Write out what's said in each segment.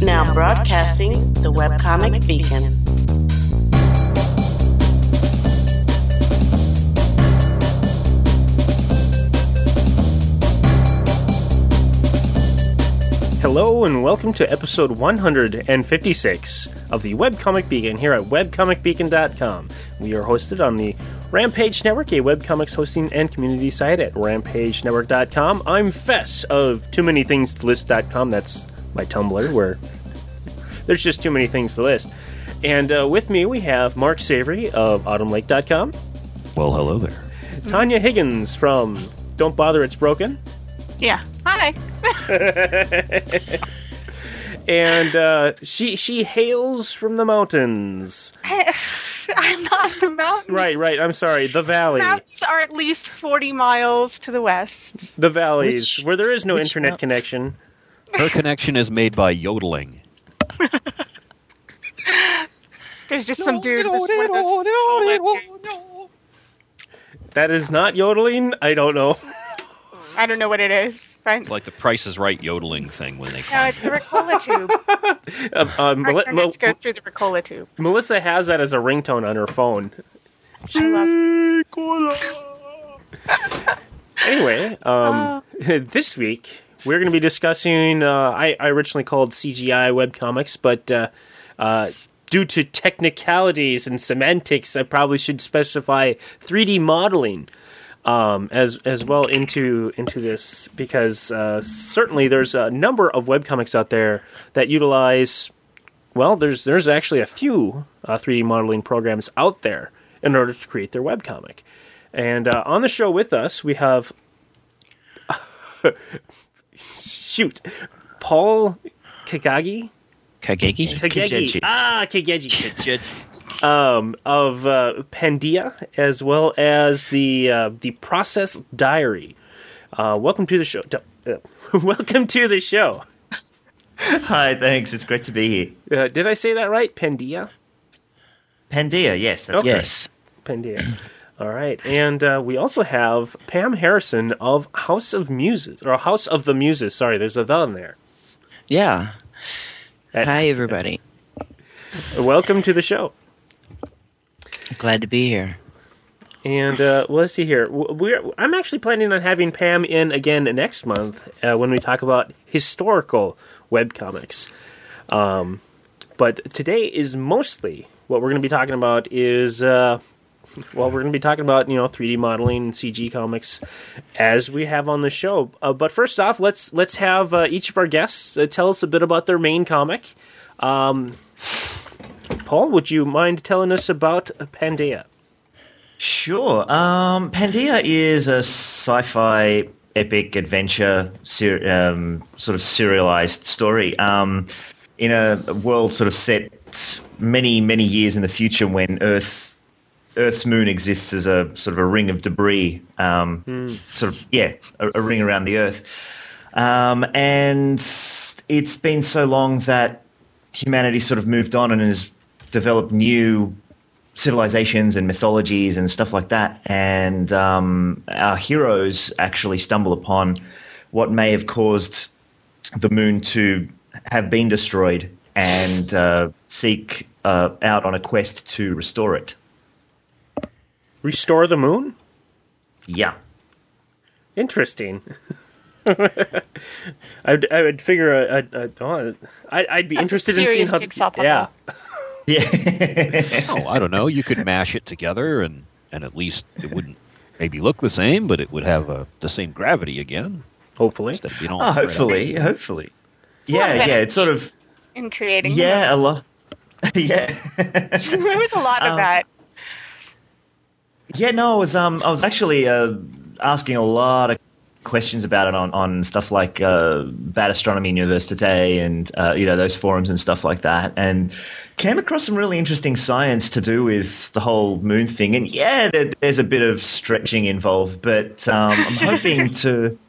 Now broadcasting the Webcomic Beacon. Hello and welcome to episode 156 of the Webcomic Beacon here at webcomicbeacon.com. We are hosted on the Rampage Network, a webcomics hosting and community site at rampagenetwork.com. I'm Fess of TooManyThingsToList.com. That's my Tumblr, where there's just too many things to list. And with me we have Mark Savory of autumnlake.com. Well, hello there. Tanya Higgins from Don't Bother It's Broken. Yeah. Hi. And she hails from the mountains. I'm not the mountains. Right. I'm sorry. The valley. Mountains are at least 40 miles to the west. The valleys, where there is no internet connection. Her connection is made by yodeling. There's just some dude with one of those cola tubes. That is not yodeling? I don't know. I don't know what it is. But It's like the Price is Right yodeling thing when they no, come. it's the Ricola tube. Our internets go through the Ricola tube. Melissa has that as a ringtone on her phone. I love Anyway, this week we're going to be discussing, I originally called CGI webcomics, but due to technicalities and semantics, I probably should specify 3D modeling. As well into this, because certainly there's a number of webcomics out there that utilize, well, there's actually a few 3D modeling programs out there in order to create their webcomic. And on the show with us, we have, Paul Kagagi? Kagegi? Kagegi. Kagegi. Of Pandia, as well as the Process Diary. Welcome to the show. Welcome to the show. Hi, thanks. It's great to be here. Did I say that right? Pandia? Pandia, yes. That's Yes. Pandia. All right. And we also have Pam Harrison of House of Muses, or House of the Muses. Sorry, there's a the in there. Yeah. Hi, everybody. Welcome to the show. Glad to be here. And let's see here. I'm actually planning on having Pam in again next month when we talk about historical webcomics. But today is mostly what we're going to be talking about is, we're going to be talking about 3D modeling and CG comics as we have on the show. But first off, let's have each of our guests tell us a bit about their main comic. Paul, would you mind telling us about Pandia? Sure. Pandia is a sci-fi epic adventure sort of serialized story in a world sort of set many, many years in the future when Earth's moon exists as a sort of a ring of debris, a ring around the Earth. And it's been so long that humanity sort of moved on and has developed new civilizations and mythologies and stuff like that. And our heroes actually stumble upon what may have caused the moon to have been destroyed and seek out on a quest to restore it. Restore the moon? Yeah. Interesting. I would figure I'd be interested in seeing how. Jigsaw puzzle. Yeah. I don't know. You could mash it together, and at least it wouldn't maybe look the same, but it would have the same gravity again. Hopefully. Instead of being all Hopefully. It's sort of in creating. Yeah, a lot. Yeah. There was a lot of that. Yeah, no, I was actually asking a lot of questions about it on stuff like Bad Astronomy Université and those forums and stuff like that, and came across some really interesting science to do with the whole moon thing. And yeah, there's a bit of stretching involved, but I'm hoping to.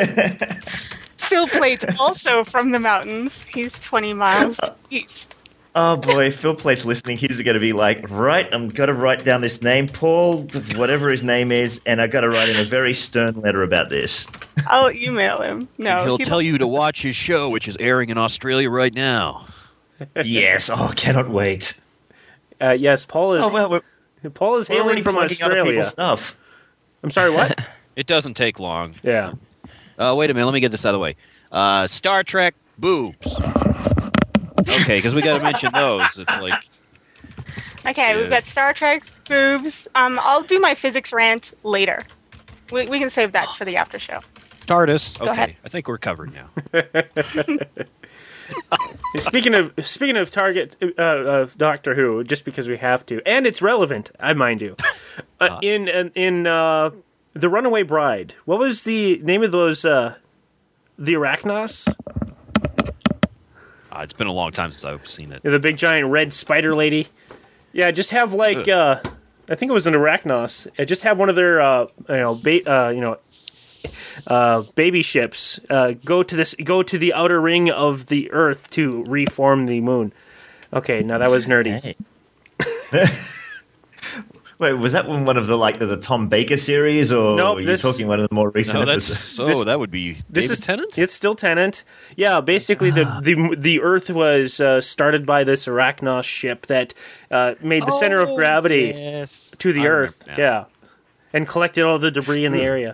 Phil Plate's also from the mountains. He's 20 miles east. Oh boy, Phil Plate's listening. He's going to be like, right, I'm going to write down this name, Paul, whatever his name is, and I got to write in a very stern letter about this. I'll email him. No, He'll tell you to watch his show, which is airing in Australia right now. Yes, I cannot wait. Yes, Paul is. Oh well, we're Paul is hailing already from plugging other Australia. people's stuff. I'm sorry, what? It doesn't take long. Yeah. Wait a minute, let me get this out of the way. Star Trek boobs. Okay, because we got to mention those. It's like Okay, we've got Star Trek's boobs. I'll do my physics rant later. We can save that for the after show. TARDIS. Go ahead. Okay, I think we're covered now. Speaking of Target of Doctor Who, just because we have to, and it's relevant, I mind you. In The Runaway Bride, what was the name of those? The Arachnos? It's been a long time since I've seen it. The big giant red spider lady. Yeah, just have like I think it was an Arachnos. Just have one of their baby ships go to the outer ring of the Earth to reform the moon. Okay, now that was nerdy. Hey. Wait, was that one of the Tom Baker series, or Nope, are you this- talking one of the more recent No, episodes? that would be This David is Tennant? It's still Tennant. Yeah, basically the Earth was started by this Arachnos ship that made the center of gravity Yes. to the I Earth. remember now. Yeah, and collected all the debris in the area.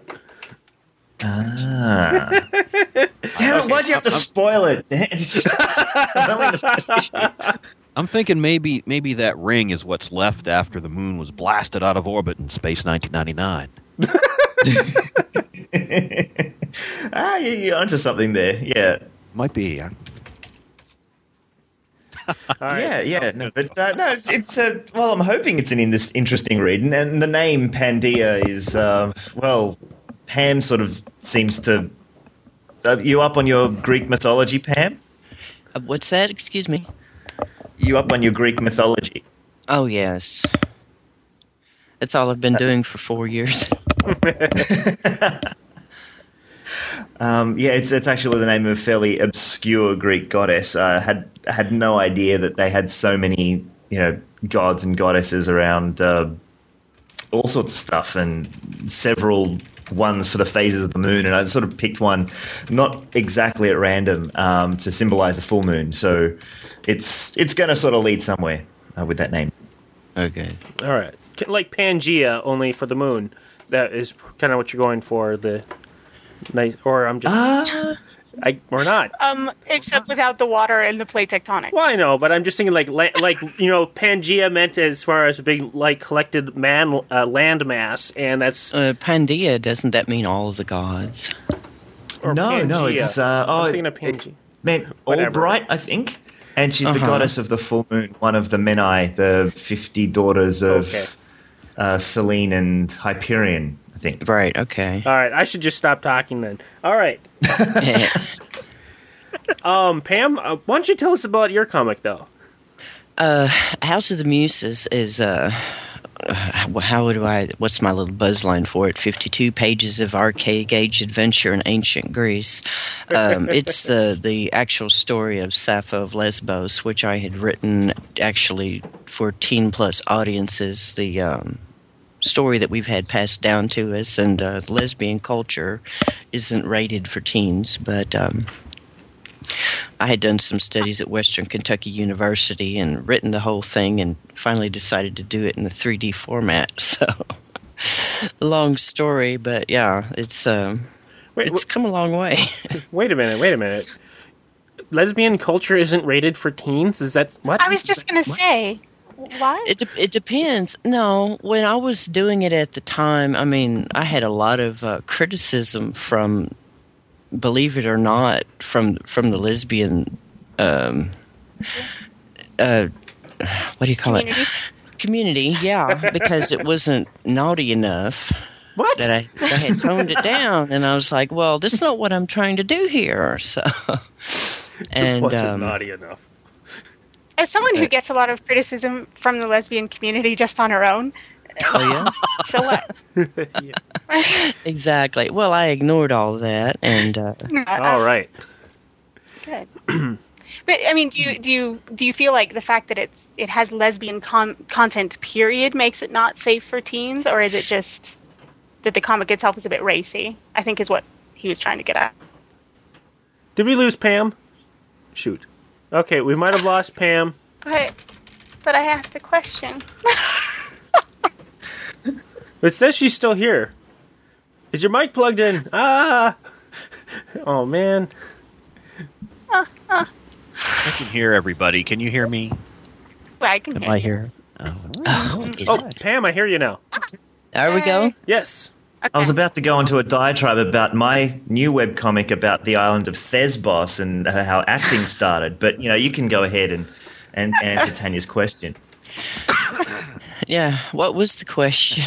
Ah. Damn it, why'd you have to spoil it? Damn, I'm only in the first issue. I'm thinking maybe that ring is what's left after the moon was blasted out of orbit in space 1999. You're onto something there. Yeah. Might be. All right. Yeah. No, but no, it's well, I'm hoping it's an interesting read, and the name Pandia is Pam sort of seems to. You up on your Greek mythology, Pam? What's that? Excuse me. You up on your Greek mythology? Oh, yes. That's all I've been doing for 4 years. It's actually the name of a fairly obscure Greek goddess. I had no idea that they had so many, gods and goddesses around all sorts of stuff, and several ones for the phases of the moon. And I sort of picked one, not exactly at random, to symbolize the full moon. So it's going to sort of lead somewhere with that name. Okay. All right, like Pangea, only for the moon. That is kind of what you're going for. The nice, or I'm just, or not. Except without the water and the plate tectonic. Well, I know, but I'm just thinking like Pangea meant as far as a big collected land mass, and that's Pandia, doesn't that mean all of the gods? or No, Pangea. it's I'm thinking of Pangea. Man, Whatever. Albright, I think. And she's the Uh-huh. goddess of the full moon, one of the Menai, the 50 daughters of Selene and Hyperion, I think. Right, okay. All right, I should just stop talking then. All right, Pam, why don't you tell us about your comic though? House of the Muses is what's my little buzzline for it? 52 pages of archaic age adventure in ancient Greece. It's the actual story of Sappho of Lesbos, which I had written actually for teen plus audiences. The story that we've had passed down to us, and lesbian culture isn't rated for teens, but I had done some studies at Western Kentucky University and written the whole thing, and finally decided to do it in the 3D format. So, long story, but yeah, it's come a long way. Wait a minute. Lesbian culture isn't rated for teens? Is that what? I was just going to say, what? It depends. No, when I was doing it at the time, I mean, I had a lot of criticism from, believe it or not, from the lesbian, what do you call Community? it? Community, yeah, because it wasn't naughty enough. What? That I had toned it down, and I was like, well, this is not what I'm trying to do here. So, and wasn't naughty enough. As someone who gets a lot of criticism from the lesbian community just on her own, oh yeah. so what? Exactly. Well, I ignored all that, and All right. Good. But I mean, do you feel like the fact that it has lesbian content period makes it not safe for teens, or is it just that the comic itself is a bit racy? I think is what he was trying to get at. Did we lose Pam? Shoot. Okay, we might have lost Pam. But I asked a question. It says she's still here. Is your mic plugged in? Ah! Oh, man. I can hear everybody. Can you hear me? Well, I can Am hear I you. here? Oh, Pam, I hear you now. There we go. Yes. Okay. I was about to go into a diatribe about my new webcomic about the island of Thesbos and how acting started, but you can go ahead and answer Tanya's question. Yeah, what was the question?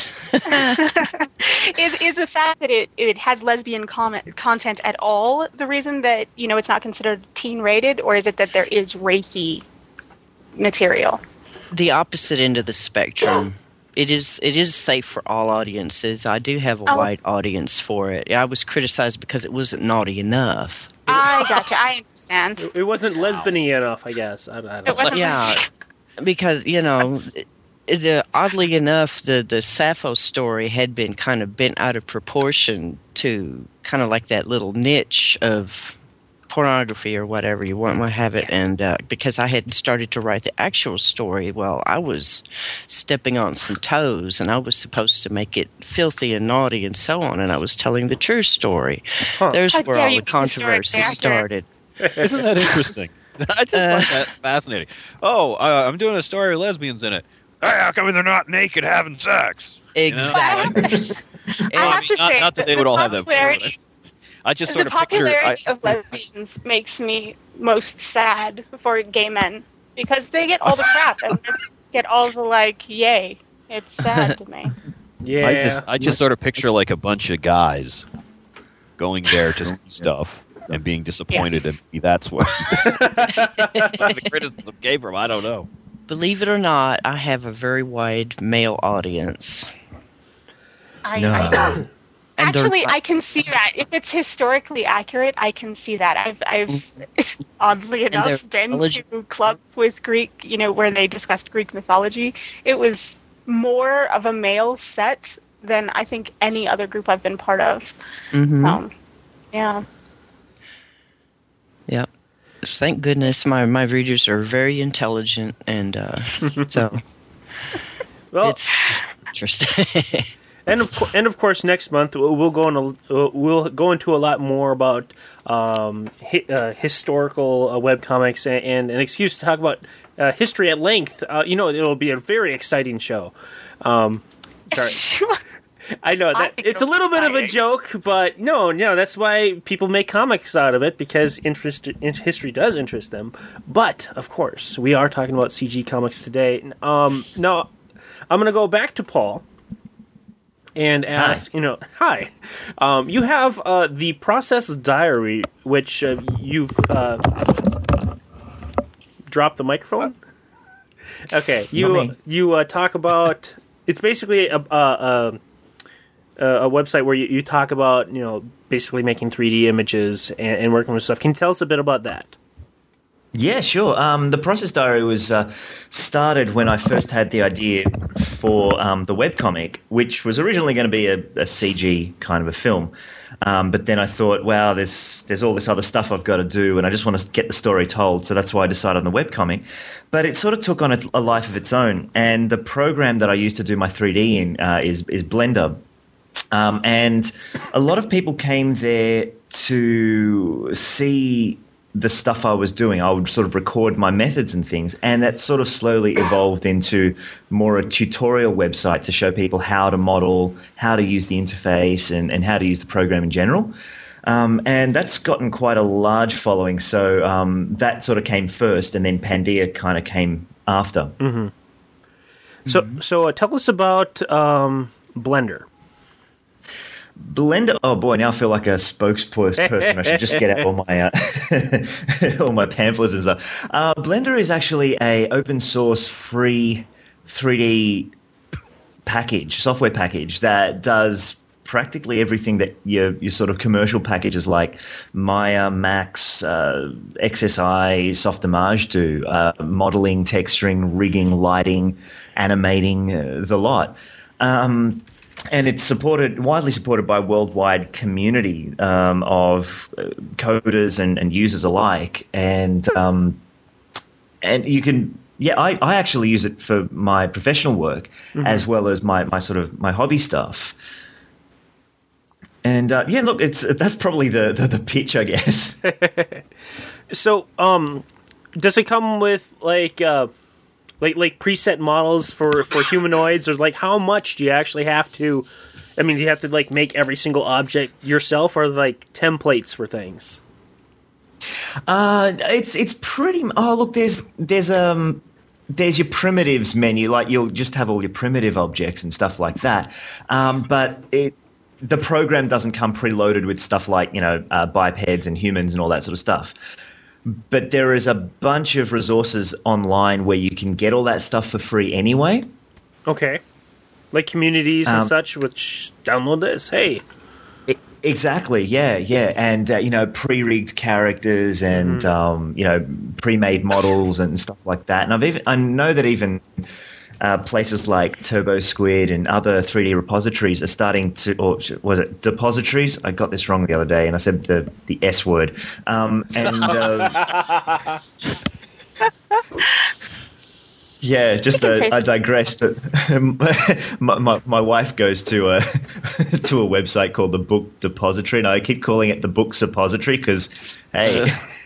Is the fact that it has lesbian content at all the reason that it's not considered teen rated, or is it that there is racy material? The opposite end of the spectrum. It is safe for all audiences. I do have a wide audience for it. I was criticized because it wasn't naughty enough. I gotcha. I understand. It wasn't lesbian enough, I guess. I don't It wasn't. Yeah, because oddly enough, the Sappho story had been kind of bent out of proportion to kind of like that little niche of pornography or whatever you want to have it, and because I had started to write the actual story, well, I was stepping on some toes, and I was supposed to make it filthy and naughty and so on, and I was telling the true story. There's How where dare all you the be controversy historic started. Isn't that interesting? I just find that fascinating. Oh, I'm doing a story with lesbians in it. Hey, how come they're not naked having sex? Exactly. I have to say, not that they would all have that. popularity- I just The sort of picture. popularity of lesbians makes me most sad for gay men because they get all the crap and get all the yay. It's sad to me. Yeah. I just sort of picture like a bunch of guys going there to see stuff and being disappointed, and that's what the criticism came from. I don't know. Believe it or not, I have a very wide male audience. I No. know. And they're Actually, not- I can see that. If it's historically accurate, I can see that. I've oddly they're enough been eligible. to clubs with Greek, where they discussed Greek mythology. It was more of a male set than I think any other group I've been part of. Mhm. Yeah. Yep. Thank goodness my readers are very intelligent, and so Well, it's interesting. and of course, next month we'll go into a lot more about historical webcomics and an excuse to talk about history at length. It'll be a very exciting show. Sorry. I know that think it's a it'll little be bit of a exciting. joke, but no, that's why people make comics out of it, because history does interest them. But of course, we are talking about CG comics today. Now, I'm going to go back to Paul and ask, hi. You have the Process Diary, which you've dropped the microphone. Okay, you talk about. It's basically a website where you talk about, basically making 3D images and working with stuff. Can you tell us a bit about that? Yeah, sure. The Process Diary was started when I first had the idea for the webcomic, which was originally going to be a CG kind of a film. But then I thought, wow, there's all this other stuff I've got to do, and I just want to get the story told. So that's why I decided on the webcomic. But it sort of took on a life of its own. And the program that I used to do my 3D in is Blender. And a lot of people came there to see the stuff I was doing. I would sort of record my methods and things, and that sort of slowly evolved into more a tutorial website to show people how to model, how to use the interface, and how to use the program in general. And that's gotten quite a large following, so that sort of came first, and then Pandia kind of came after. Mm-hmm. So tell us about Blender. Blender. Oh boy, now I feel like a spokesperson. I should just get out all my all my pamphlets and stuff. Blender is actually a open source free 3D software package that does practically everything that your sort of commercial packages like Maya, Max, XSI, Softimage do, modeling, texturing, rigging, lighting, animating, the lot. And it's widely supported by a worldwide community of coders and users alike. And you can, I actually use it for my professional work as well as my hobby stuff. And look, that's probably the pitch, I guess. So, does it come with like preset models for humanoids, or like how much do you actually have to? I mean, do you have to like make every single object yourself, or like templates for things? It's pretty. Oh, look, there's your primitives menu. Like you'll just have all your primitive objects and stuff like that. But the program doesn't come preloaded with stuff like bipeds and humans and all that sort of stuff. But there is a bunch of resources online where you can get all that stuff for free anyway. Okay, like communities and such, which download this. Hey. Exactly, yeah, and pre-rigged characters and pre-made models and stuff like that. And I know that even places like Turbo Squid and other 3D repositories are starting to, or was it depositories? I got this wrong the other day, and I said the S word. Yeah, just I digress, but my wife goes to a website called the Book Depository, and I keep calling it the Book Suppository because, hey,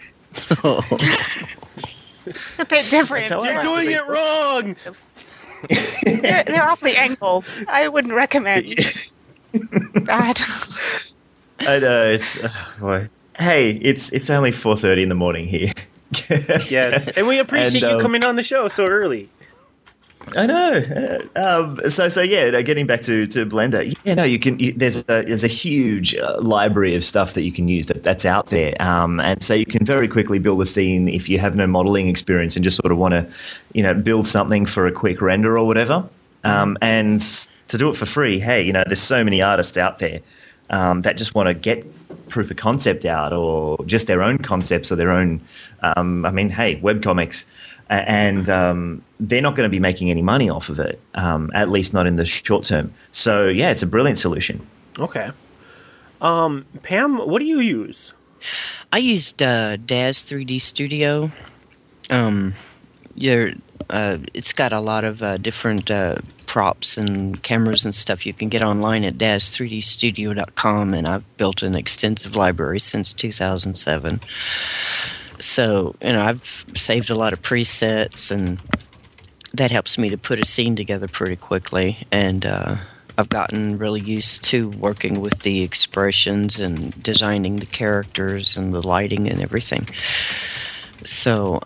it's a bit different. You're doing it wrong. They're awfully angled. I wouldn't recommend that. I know it's boy. Hey, it's only 4:30 in the morning here. Yes, and we appreciate you coming on the show so early. I know. Getting back to Blender, you can. There's a huge library of stuff that you can use that's out there, and so you can very quickly build a scene if you have no modeling experience and just sort of want to, build something for a quick render or whatever, and to do it for free. Hey, there's so many artists out there that just want to get proof of concept out or just their own concepts or their own webcomics, and they're not going to be making any money off of it, at least not in the short term. So it's a brilliant solution. Okay. Pam, what do you use? I used Daz 3D Studio. It's got a lot of different props and cameras and stuff you can get online at daz3dstudio.com, and I've built an extensive library since 2007. So, I've saved a lot of presets, and that helps me to put a scene together pretty quickly. And I've gotten really used to working with the expressions and designing the characters and the lighting and everything. So,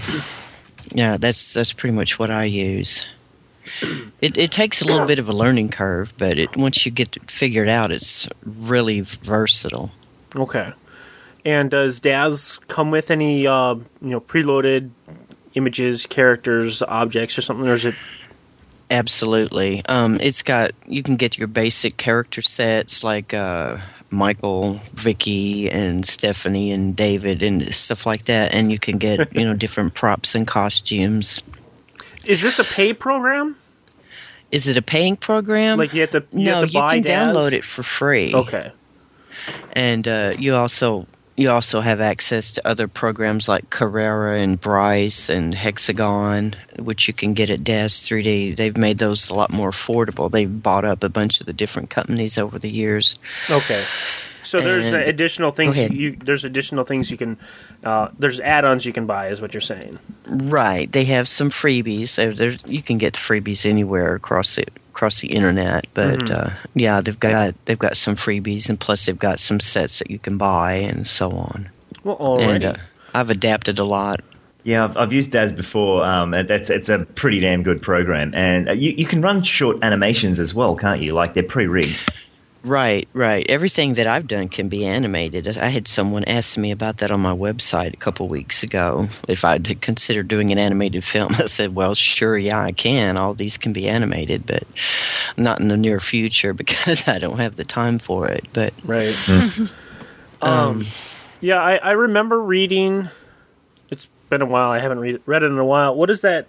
that's pretty much what I use. It takes a little bit of a learning curve, but once you get it figured out, it's really versatile. Okay. And does Daz come with any preloaded images, characters, objects, or something, or is it? Absolutely. You can get your basic character sets like Michael, Vicky, and Stephanie, and David, and stuff like that, and you can get different props and costumes. Is this a pay program? Is it a paying program? Like you have to buy you can Daz? download it for free. Okay. And you also have access to other programs like Carrera and Bryce and Hexagon, which you can get at Daz 3D. They've made those a lot more affordable. They've bought up a bunch of the different companies over the years. Okay. So there's additional things. There's additional things you can. There's add-ons you can buy, is what you're saying. Right. They have some freebies. You can get freebies anywhere across the internet, but they've got some freebies, and plus they've got some sets that you can buy and so on. Well, alrighty. And I've adapted a lot. Yeah, I've used Daz before. It's a pretty damn good program, and you can run short animations as well, can't you? Like they're pre-rigged. Right. Everything that I've done can be animated. I had someone ask me about that on my website a couple weeks ago, if I'd consider doing an animated film. I said, well, sure, yeah, I can. All these can be animated. But not in the near future because I don't have the time for it. But Right. Yeah, I remember reading. It's been a while. I haven't read it in a while. What is that?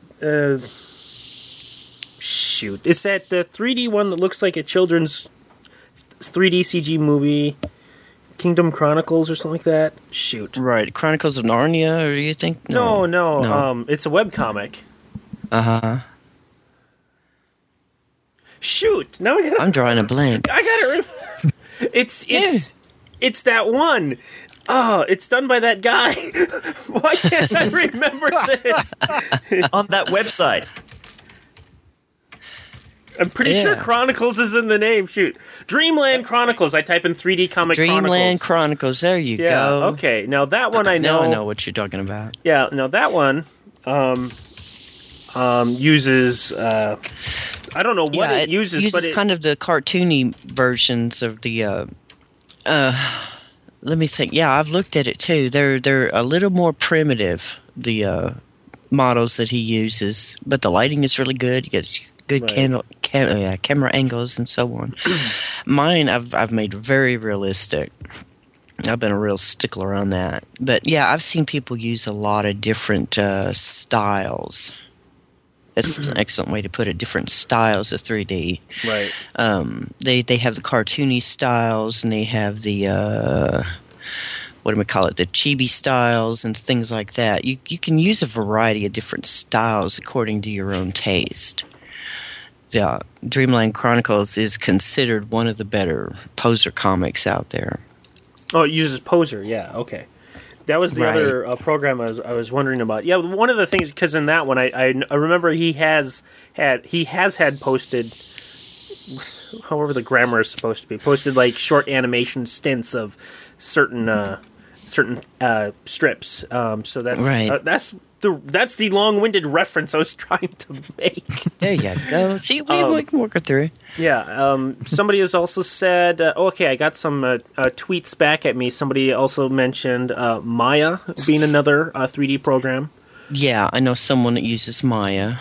Shoot, is that the 3D one that looks like a children's 3D CG movie? Kingdom Chronicles or something like that? Shoot. right, Chronicles of Narnia, or do you think? No. No. It's a webcomic. Uh-huh. Shoot. Now I'm drawing a blank. I got it. It's that one. Oh, it's done by that guy. Why can't I remember this? On that website. I'm pretty sure Chronicles is in the name. Shoot. Dreamland Chronicles. I type in 3D comic Dreamland Chronicles. Chronicles. There you Yeah, go. okay. Now that one I know. Now I know what you're talking about. Yeah, now that one uses I don't know what it uses, but kind of the cartoony versions of the let me think. Yeah, I've looked at it too. They're a little more primitive, the models that he uses, but the lighting is really good. You get good camera angles and so on. Mine, I've made very realistic. I've been a real stickler on that. But yeah, I've seen people use a lot of different styles. That's an excellent way to put it. Different styles of 3D. Right. They have the cartoony styles, and they have the what do we call it? The chibi styles and things like that. You can use a variety of different styles according to your own taste. The Dreamland Chronicles is considered one of the better poser comics out there. Oh, it uses Poser. Yeah. Okay. That was the other program I was wondering about. Yeah, one of the things, because in that one I remember he has had posted, however the grammar is supposed to be, posted like short animation stints of certain strips. So that's that's the long-winded reference I was trying to make. There you go. See, we can work it through. Yeah. Somebody has also said, okay, I got some tweets back at me. Somebody also mentioned Maya being another 3D program. Yeah, I know someone that uses Maya.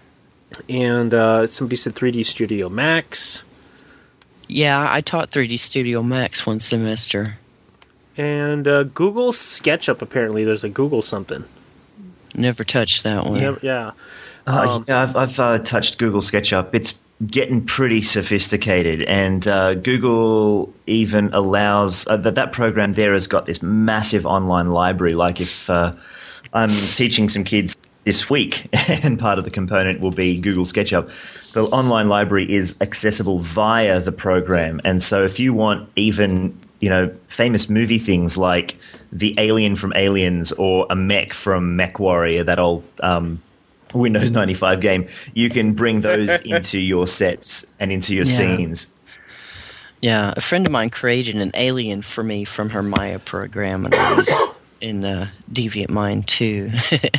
And somebody said 3D Studio Max. Yeah, I taught 3D Studio Max one semester. And Google SketchUp, apparently. There's a Google something. Never touched that one. Yeah. I've touched Google SketchUp. It's getting pretty sophisticated, and Google even allows that program there has got this massive online library. Like if I'm teaching some kids this week, and part of the component will be Google SketchUp, the online library is accessible via the program, and so if you want even famous movie things like the alien from Aliens or a mech from MechWarrior, that old Windows 95 game, you can bring those into your sets and into your scenes. Yeah, a friend of mine created an alien for me from her Maya program, and I used in the DeviantMind too.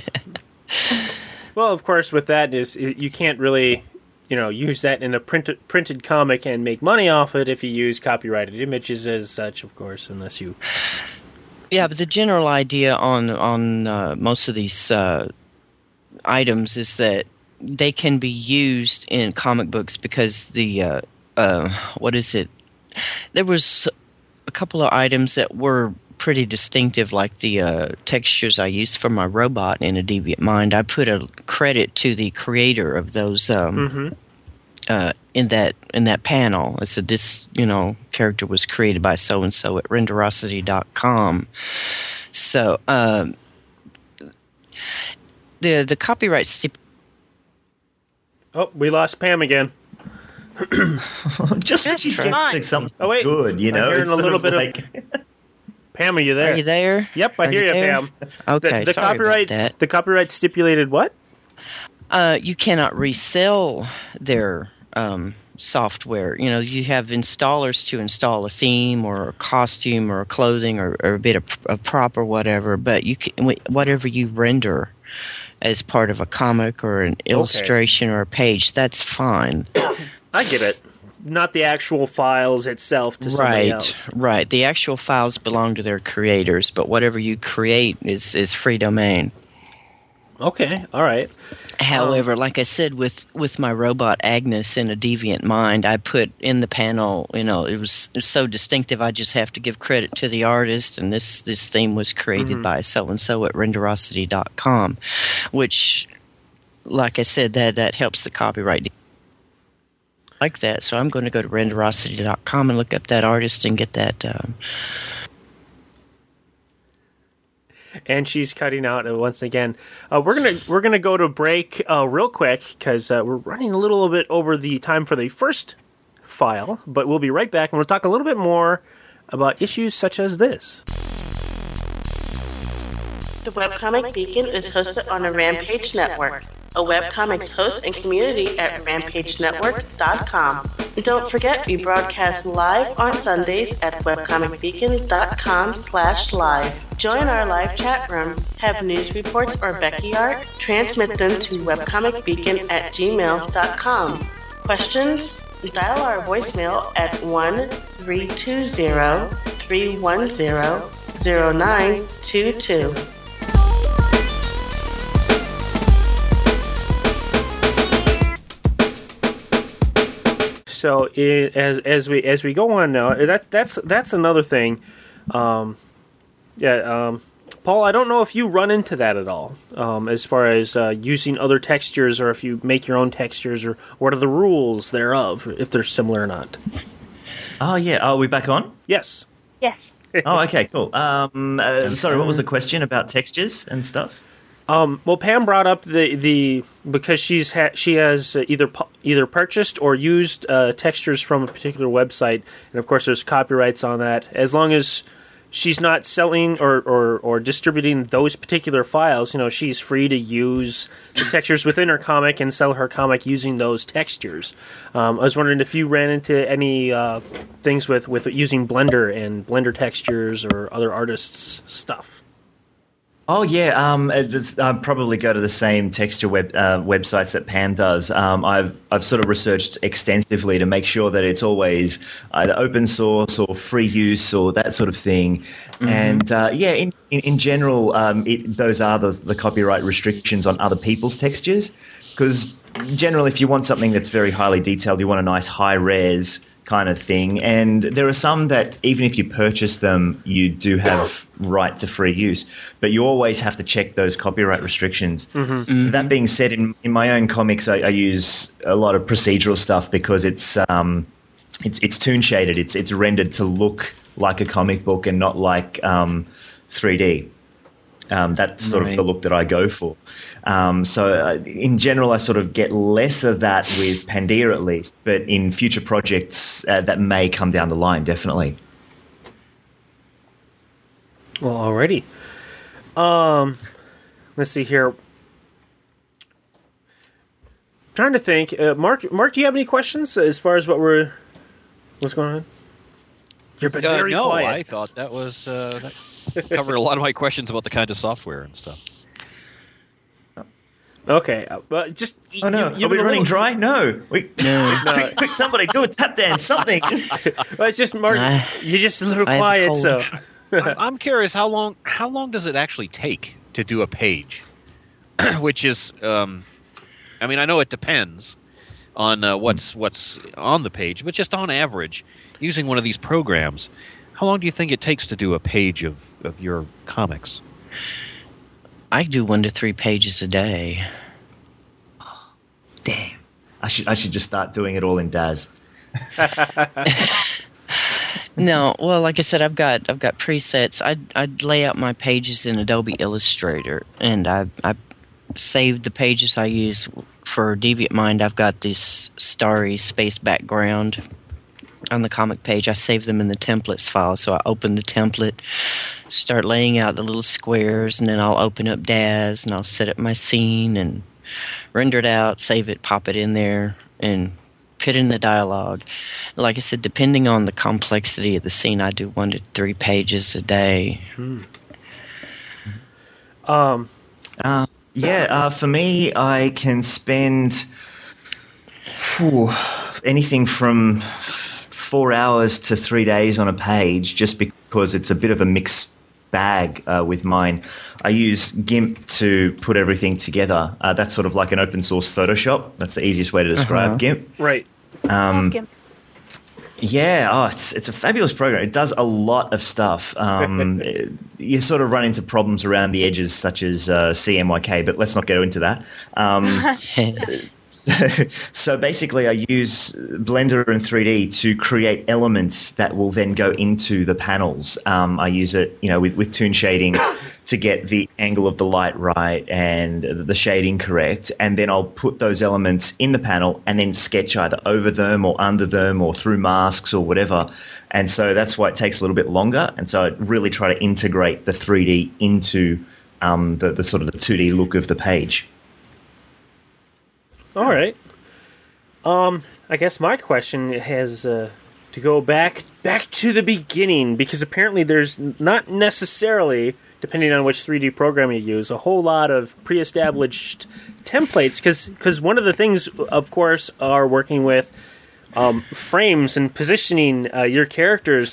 Well, of course, with that is you can't really use that in a printed comic and make money off it if you use copyrighted images as such, of course, unless you... Yeah, but the general idea on most of these items is that they can be used in comic books because the... what is it? There was a couple of items that were pretty distinctive, like the textures I used for my robot in a DeviantMind. I put a credit to the creator of those in that panel. I said this character was created by so and so at Renderosity.com. So the copyright Oh, we lost Pam again. Just when she gets to something good, I'm hearing a little bit of... Pam, are you there? Are you there? Yep, I hear you, Pam. Okay, the sorry copyright, about that. The copyright stipulated what? You cannot resell their software. You have installers to install a theme or a costume or a clothing or a bit of prop or whatever, but you can, whatever you render as part of a comic or an illustration or a page, that's fine. I get it. Not the actual files itself to somebody else. Right. The actual files belong to their creators, but whatever you create is free domain. Okay, all right. However, like I said, with my robot Agnes in A Deviant Mind, I put in the panel, it was so distinctive, I just have to give credit to the artist, and this theme was created by so-and-so at Renderosity.com, which, like I said, that helps the copyright like that. So I'm going to go to Renderosity.com and look up that artist and get that... And she's cutting out once again. We're gonna go to break real quick because we're running a little bit over the time for the first file, but we'll be right back and we'll talk a little bit more about issues such as this. The Webcomic Beacon is hosted on the Rampage Network, a webcomics host and community at rampagenetwork.com. And don't forget, we broadcast live on Sundays at webcomicbeacon.com/live. Join our live chat room, have news reports or Becky art, transmit them to webcomicbeacon@gmail.com. Questions? Dial our voicemail at 1-320-310-0922. So as we go on now, that's another thing. Paul, I don't know if you run into that at all, as far as using other textures, or if you make your own textures, or what are the rules thereof, if they're similar or not. Oh, yeah. Are we back on? Yes. Yes. Oh, okay, cool. Sorry, what was the question about textures and stuff? Well, Pam brought up the because she has either purchased or used textures from a particular website, and of course there's copyrights on that. As long as she's not selling or distributing those particular files, she's free to use the textures within her comic and sell her comic using those textures. I was wondering if you ran into any things with using Blender and Blender textures or other artists' stuff. Oh yeah, I probably go to the same texture websites that Pam does. I've sort of researched extensively to make sure that it's always either open source or free use or that sort of thing. Mm-hmm. And in general, those are the copyright restrictions on other people's textures. Because generally, if you want something that's very highly detailed, you want a nice high res kind of thing. And there are some that even if you purchase them, you do have right to free use, but you always have to check those copyright restrictions. Mm-hmm. Mm-hmm. That being said, in my own comics, I use a lot of procedural stuff because it's toon shaded. It's rendered to look like a comic book and not like 3D. That's sort of the look that I go for. So in general, I sort of get less of that with Pandia at least, but in future projects that may come down the line, definitely. Well, alrighty. Let's see here. I'm trying to think. Mark, do you have any questions as far as what's going on? You're very quiet. I thought that was that covered a lot of my questions about the kind of software and stuff. Okay, but just... Oh, no. Are we running dry? No. Quick, somebody do a tap dance, something. Well, it's just, Mark, you're just a little quiet, so... I'm curious, how long does it actually take to do a page? Which is, I know it depends on what's on the page, but just on average, using one of these programs, how long do you think it takes to do a page of your comics? I do 1 to 3 pages a day. Damn. I should just start doing it all in Daz. No, well, like I said, I've got presets. I'd lay out my pages in Adobe Illustrator, and I saved the pages I use for Deviant Mind. I've got this starry space background on the comic page. I save them in the templates file, so I open the template, start laying out the little squares, and then I'll open up Daz, and I'll set up my scene, and render it out, save it, pop it in there, and put in the dialogue. Like I said, depending on the complexity of the scene, I do 1 to 3 pages a day. For me, I can spend anything from 4 hours to 3 days on a page, just because it's a bit of a mix bag with mine. I use GIMP to put everything together. That's sort of like an open source Photoshop. That's the easiest way to describe GIMP. Right. Love GIMP. Yeah, it's a fabulous program. It does a lot of stuff. You sort of run into problems around the edges, such as CMYK, but let's not go into that. So basically, I use Blender and 3D to create elements that will then go into the panels. I use it, with toon shading to get the angle of the light right and the shading correct, and then I'll put those elements in the panel and then sketch either over them or under them or through masks or whatever. And so that's why it takes a little bit longer. And so I really try to integrate the 3D into the sort of the 2D look of the page. All right. I guess my question has to go back to the beginning, because apparently there's not necessarily, depending on which 3D program you use, a whole lot of pre-established templates, because one of the things, of course, are working with frames and positioning your characters.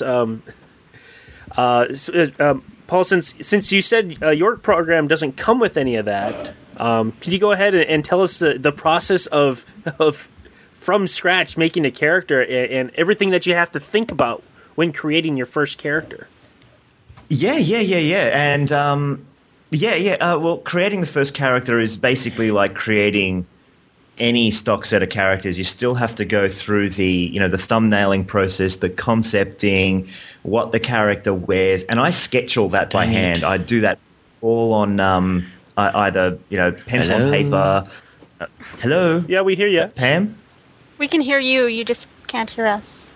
Paul, since you said your program doesn't come with any of that, can you go ahead and tell us the process of from scratch making a character and everything that you have to think about when creating your first character? Yeah. And well, creating the first character is basically like creating any stock set of characters. You still have to go through the thumbnailing process, the concepting, what the character wears, and I sketch all that by hand. I do that all on either pencil and paper. Hello. Yeah, we hear you, Pam. We can hear you. You just can't hear us.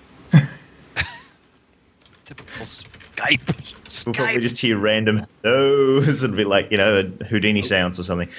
Typical Skype. We'll probably just hear random hellos. It'll be like Houdini sounds or something.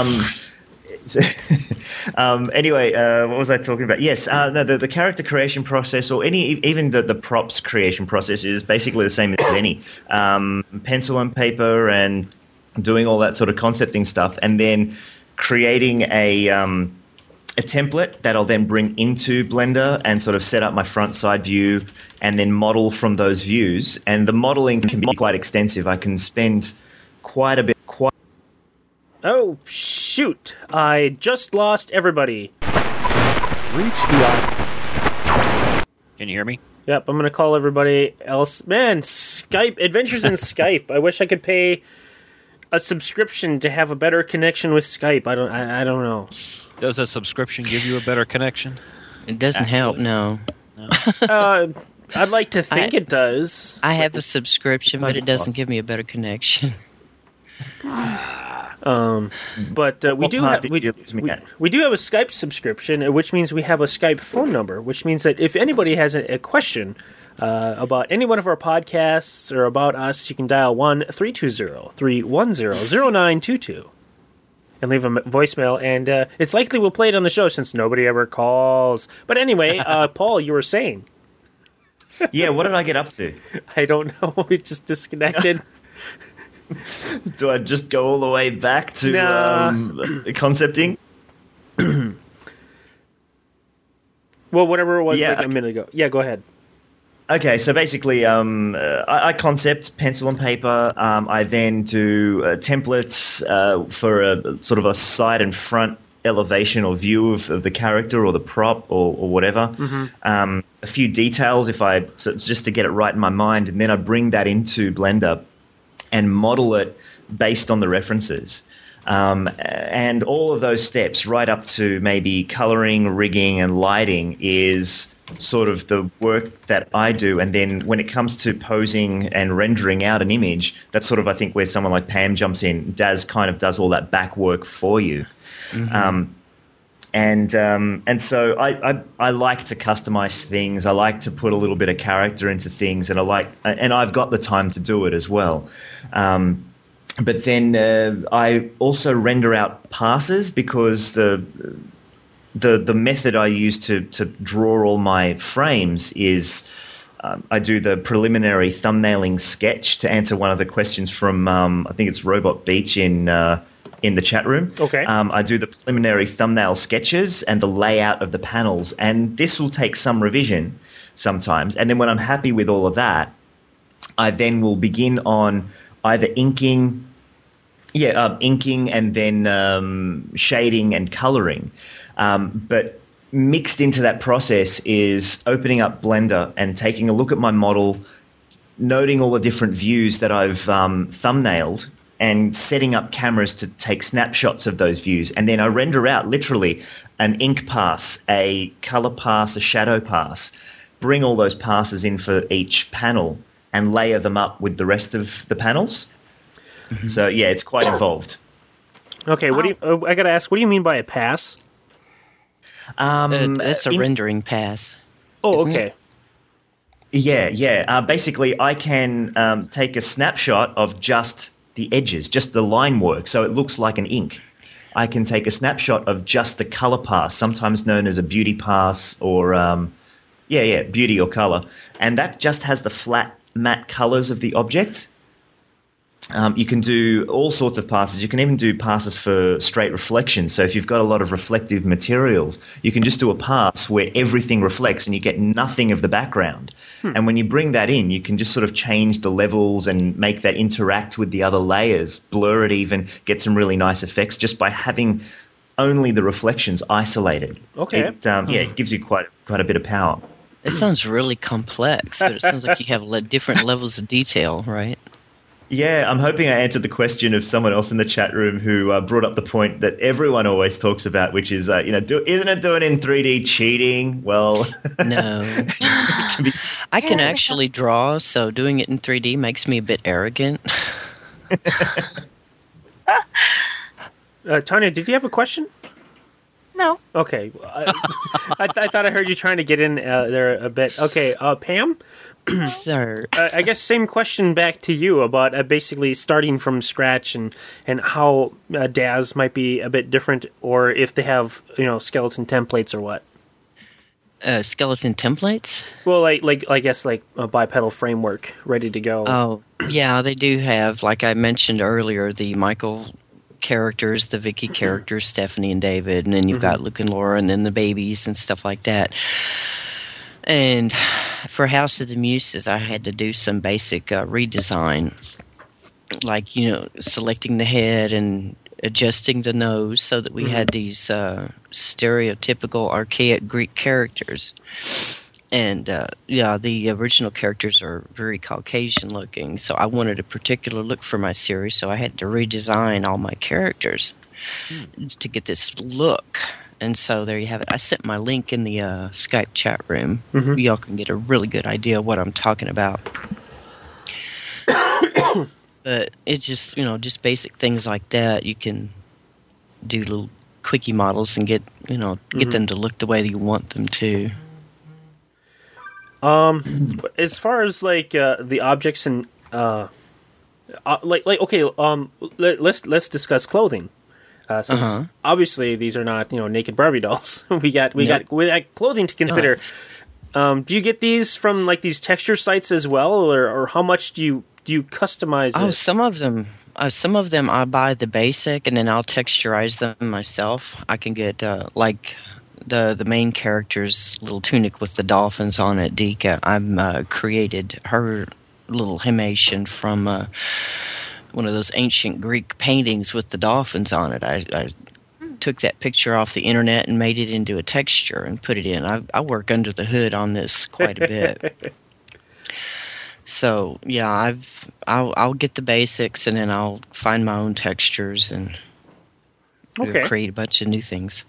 Anyway, what was I talking about? Yes, no, the character creation process, or even the props creation process, is basically the same as any pencil and paper and doing all that sort of concepting stuff, and then creating a template that I'll then bring into Blender and sort of set up my front side view and then model from those views. And the modeling can be quite extensive. I can spend quite a bit. Oh, shoot. I just lost everybody. Reach the Can you hear me? Yep, I'm going to call everybody else. Man, Skype, Adventures in Skype. I wish I could pay a subscription to have a better connection with Skype. I don't know. Does a subscription give you a better connection? It doesn't help, no. I'd like to think it does. I have a subscription, but it doesn't give me a better connection. But we do have a Skype subscription, which means we have a Skype phone number, which means that if anybody has a question about any one of our podcasts or about us, you can dial 1-320-310-0922 and leave a voicemail, and it's likely we'll play it on the show since nobody ever calls. But anyway, Paul, you were saying. Yeah, what did I get up to? I don't know. We just disconnected. Do I just go all the way back to concepting? Well, whatever it was like a minute ago. Yeah, go ahead. Okay, so basically I concept pencil and paper. I then do templates for a sort of a side and front elevation or view of the character or the prop or whatever. Mm-hmm. A few details just to get it right in my mind, and then I bring that into Blender and model it based on the references. And all of those steps, right up to maybe coloring, rigging, and lighting, is sort of the work that I do. And then when it comes to posing and rendering out an image, that's sort of, I think, where someone like Pam jumps in. Daz kind of does all that back work for you. Mm-hmm. And so I like to customize things. I like to put a little bit of character into things, and I've got the time to do it as well. But then I also render out passes, because the method I use to draw all my frames is I do the preliminary thumbnailing sketch to answer one of the questions from I think it's Robot Beach in the chat room. Okay. I do the preliminary thumbnail sketches and the layout of the panels, and this will take some revision sometimes. And then when I'm happy with all of that, I then will begin on either inking and then shading and coloring. But mixed into that process is opening up Blender and taking a look at my model, noting all the different views that I've thumbnailed, and setting up cameras to take snapshots of those views. And then I render out literally an ink pass, a color pass, a shadow pass, bring all those passes in for each panel and layer them up with the rest of the panels. Mm-hmm. So, yeah, it's quite involved. Okay, I got to ask, what do you mean by a pass? That's a rendering pass. Oh, okay. Yeah. Basically, I can take a snapshot of just the edges, just the line work, so it looks like an ink. I can take a snapshot of just the color pass, sometimes known as a beauty pass or, beauty or color. And that just has the flat, matte colors of the object. You can do all sorts of passes. You can even do passes for straight reflections. So if you've got a lot of reflective materials, you can just do a pass where everything reflects and you get nothing of the background. And when you bring that in, you can just sort of change the levels and make that interact with the other layers, blur it even, get some really nice effects just by having only the reflections isolated. Okay. It gives you quite a bit of power. It sounds really complex, but it sounds like you have different levels of detail, right? Yeah, I'm hoping I answered the question of someone else in the chat room who brought up the point that everyone always talks about, which is, isn't it doing in 3D cheating? Well, no. I can actually draw, so doing it in 3D makes me a bit arrogant. Tanya, did you have a question? No. Okay. I thought I heard you trying to get in there a bit. Okay, Pam? Sir. I guess same question back to you about basically starting from scratch and how Daz might be a bit different, or if they have skeleton templates or what. Skeleton templates? Well, I guess a bipedal framework ready to go. Oh, yeah, they do have, like I mentioned earlier, the Michael characters, the Vicky characters, Stephanie and David, and then you've got Luke and Laura, and then the babies and stuff like that. And for House of the Muses, I had to do some basic redesign, like, selecting the head and adjusting the nose so that we had these stereotypical archaic Greek characters. And, the original characters are very Caucasian looking, so I wanted a particular look for my series, so I had to redesign all my characters to get this look. And so there you have it. I sent my link in the Skype chat room. Mm-hmm. Y'all can get a really good idea of what I'm talking about. But it's just, just basic things like that. You can do little quickie models and get them to look the way that you want them to. As far as the objects and let's discuss clothing. Since obviously these are not naked Barbie dolls. we got clothing to consider. Do you get these from these texture sites as well, or how much do you customize? Oh, some of them I buy the basic and then I'll texturize them myself. I can get the main character's little tunic with the dolphins on it, Dika. I've created her little himation from one of those ancient Greek paintings with the dolphins on it. I took that picture off the internet and made it into a texture and put it in. I work under the hood on this quite a bit. So yeah, I'll get the basics and then I'll find my own textures and create a bunch of new things.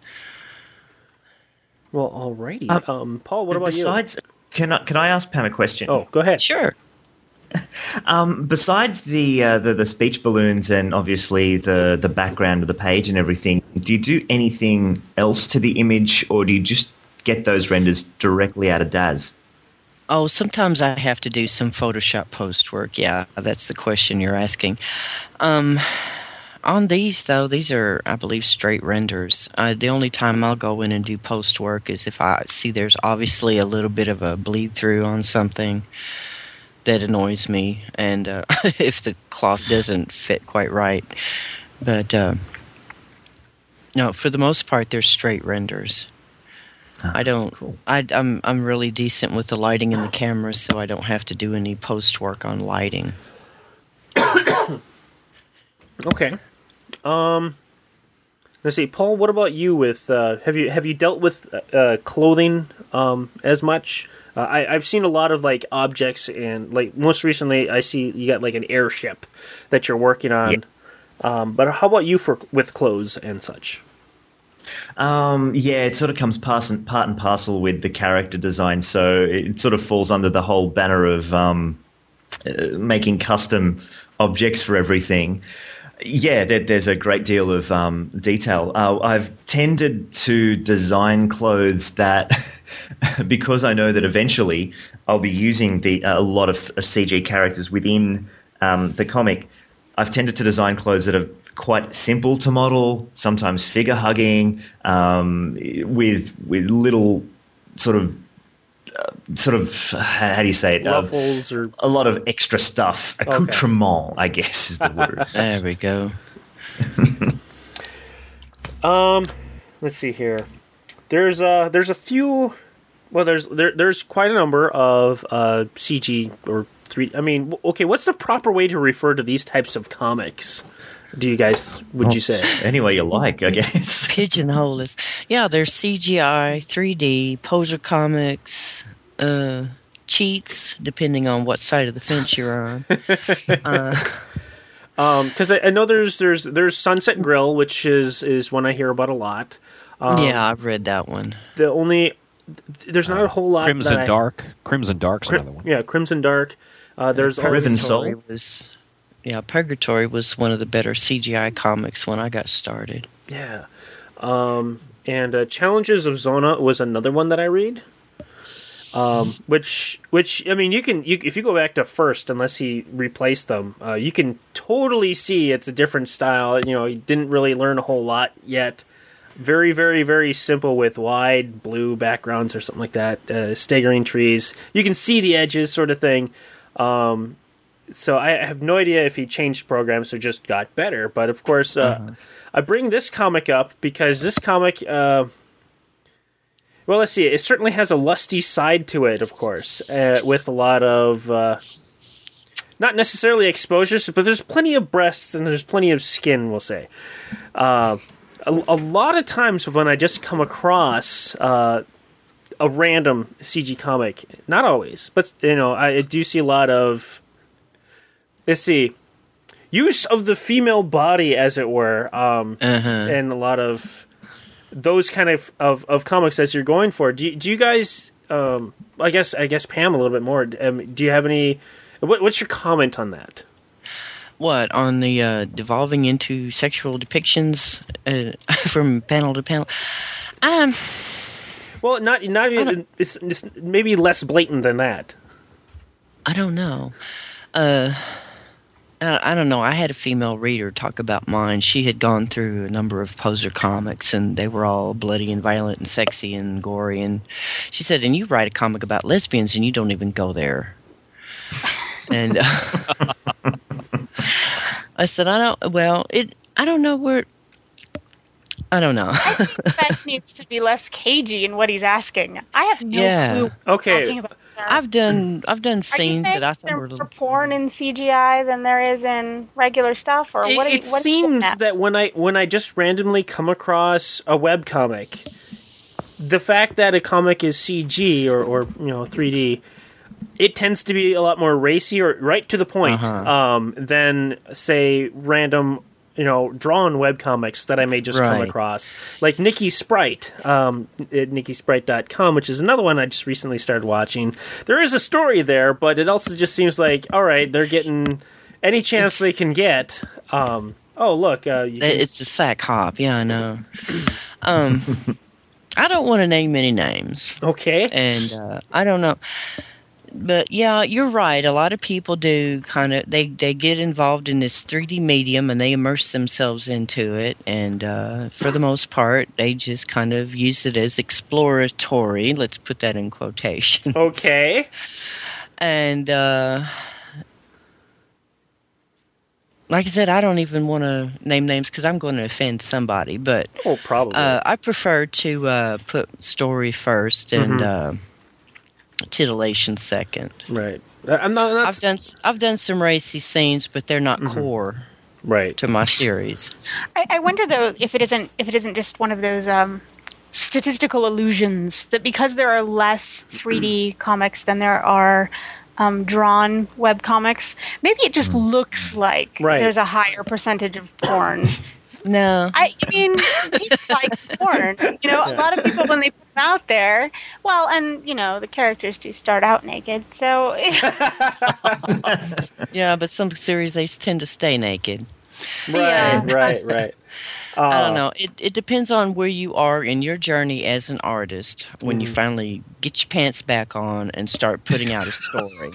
Well, alrighty. Paul, what about you? Can I ask Pam a question? Oh, go ahead. Sure. Besides the speech balloons and obviously the background of the page and everything, do you do anything else to the image, or do you just get those renders directly out of Daz? Oh, sometimes I have to do some Photoshop post work. Yeah, that's the question you're asking. On these, though, these are, I believe, straight renders. The only time I'll go in and do post work is if I see there's obviously a little bit of a bleed through on something that annoys me, and if the cloth doesn't fit quite right. But no, for the most part, they're straight renders. I don't. Cool. I'm really decent with the lighting and the cameras, so I don't have to do any post work on lighting. Okay. Let's see, Paul. What about you? With have you dealt with clothing as much? I've seen a lot of like objects, and like most recently, I see you got like an airship that you're working on. Yeah. But how about you with clothes and such? Yeah, it sort of comes part and parcel with the character design, so it sort of falls under the whole banner of making custom objects for everything. Yeah, there's a great deal of detail. I've tended to design clothes that, because I know that eventually I'll be using a lot of CG characters within the comic, I've tended to design clothes that are quite simple to model, sometimes figure hugging, with little sort of how do you say it? Ruffles or a lot of extra stuff, accoutrement, I guess is the word. There we go. Let's see here. There's a few. Well, there's quite a number of CG or 3. I mean, okay, what's the proper way to refer to these types of comics? Do you guys? Would you say Any way you like, I guess. Pigeonhole is. Yeah, there's CGI, 3D, poser comics, cheats, depending on what side of the fence you're on. Because I know there's Sunset Grill, which is one I hear about a lot. Yeah, I've read that one. There's not a whole lot. Crimson Dark. Crimson Dark's another one. Yeah, Crimson Dark. There's Riven Soul. Purgatory was one of the better CGI comics when I got started. Yeah. And Challenges of Zona was another one that I read. Which I mean, if you go back to first, unless he replaced them, you can totally see it's a different style. You know, he didn't really learn a whole lot yet. Very, very, very simple with wide blue backgrounds or something like that. Staggering trees. You can see the edges, sort of thing. So I have no idea if he changed programs or just got better. But of course, I bring this comic up because this comic, well, let's see. It certainly has a lusty side to it, of course, with a lot of not necessarily exposures, but there's plenty of breasts and there's plenty of skin. We'll say. A lot of times when I just come across a random CG comic, not always, but I do see a lot of. Let's see, use of the female body, as it were, and a lot of those kind of comics as you're going for. Do you guys? I guess Pam a little bit more. Do you have any? What's your comment on that? What, on the devolving into sexual depictions from panel to panel? Well, not even. It's maybe less blatant than that. I don't know. I don't know. I had a female reader talk about mine. She had gone through a number of poser comics, and they were all bloody and violent and sexy and gory. And she said, "And you write a comic about lesbians, and you don't even go there." And I said, "I don't. Well, I don't know where. I don't know." I think Fess needs to be less cagey in what he's asking. I have no clue. Okay. I've done scenes that I thought were more porn in CGI than there is in regular stuff, or what? It seems that when I just randomly come across a webcomic, the fact that a comic is CG or 3D, it tends to be a lot more racy or right to the point than say random. Drawn webcomics that I may just come across. Like Nikki Sprite, at nikkisprite.com, which is another one I just recently started watching. There is a story there, but it also just seems like, all right, they're getting any chance they can get. Oh, look. It's a sack hop. Yeah, I know. I don't want to name any names. Okay. And I don't know. But yeah, you're right. A lot of people do they get involved in this 3D medium and they immerse themselves into it. And for the most part, they just kind of use it as exploratory. Let's put that in quotation. Okay. And like I said, I don't even want to name names because I'm going to offend somebody. But Oh, probably. I prefer to put story first and titillation second. Right. I'm not. I've done some racy scenes, but they're not core Right. to my series. I wonder though if it isn't just one of those statistical illusions that because there are less 3D comics than there are drawn web comics, maybe it just looks like there's a higher percentage of porn. No, I mean, people like porn. You know, a lot of people when they put them out there, well, and you know, the characters do start out naked, so. yeah, but some series they tend to stay naked. Right. Right. I don't know. It depends on where you are in your journey as an artist when you finally get your pants back on and start putting out a story.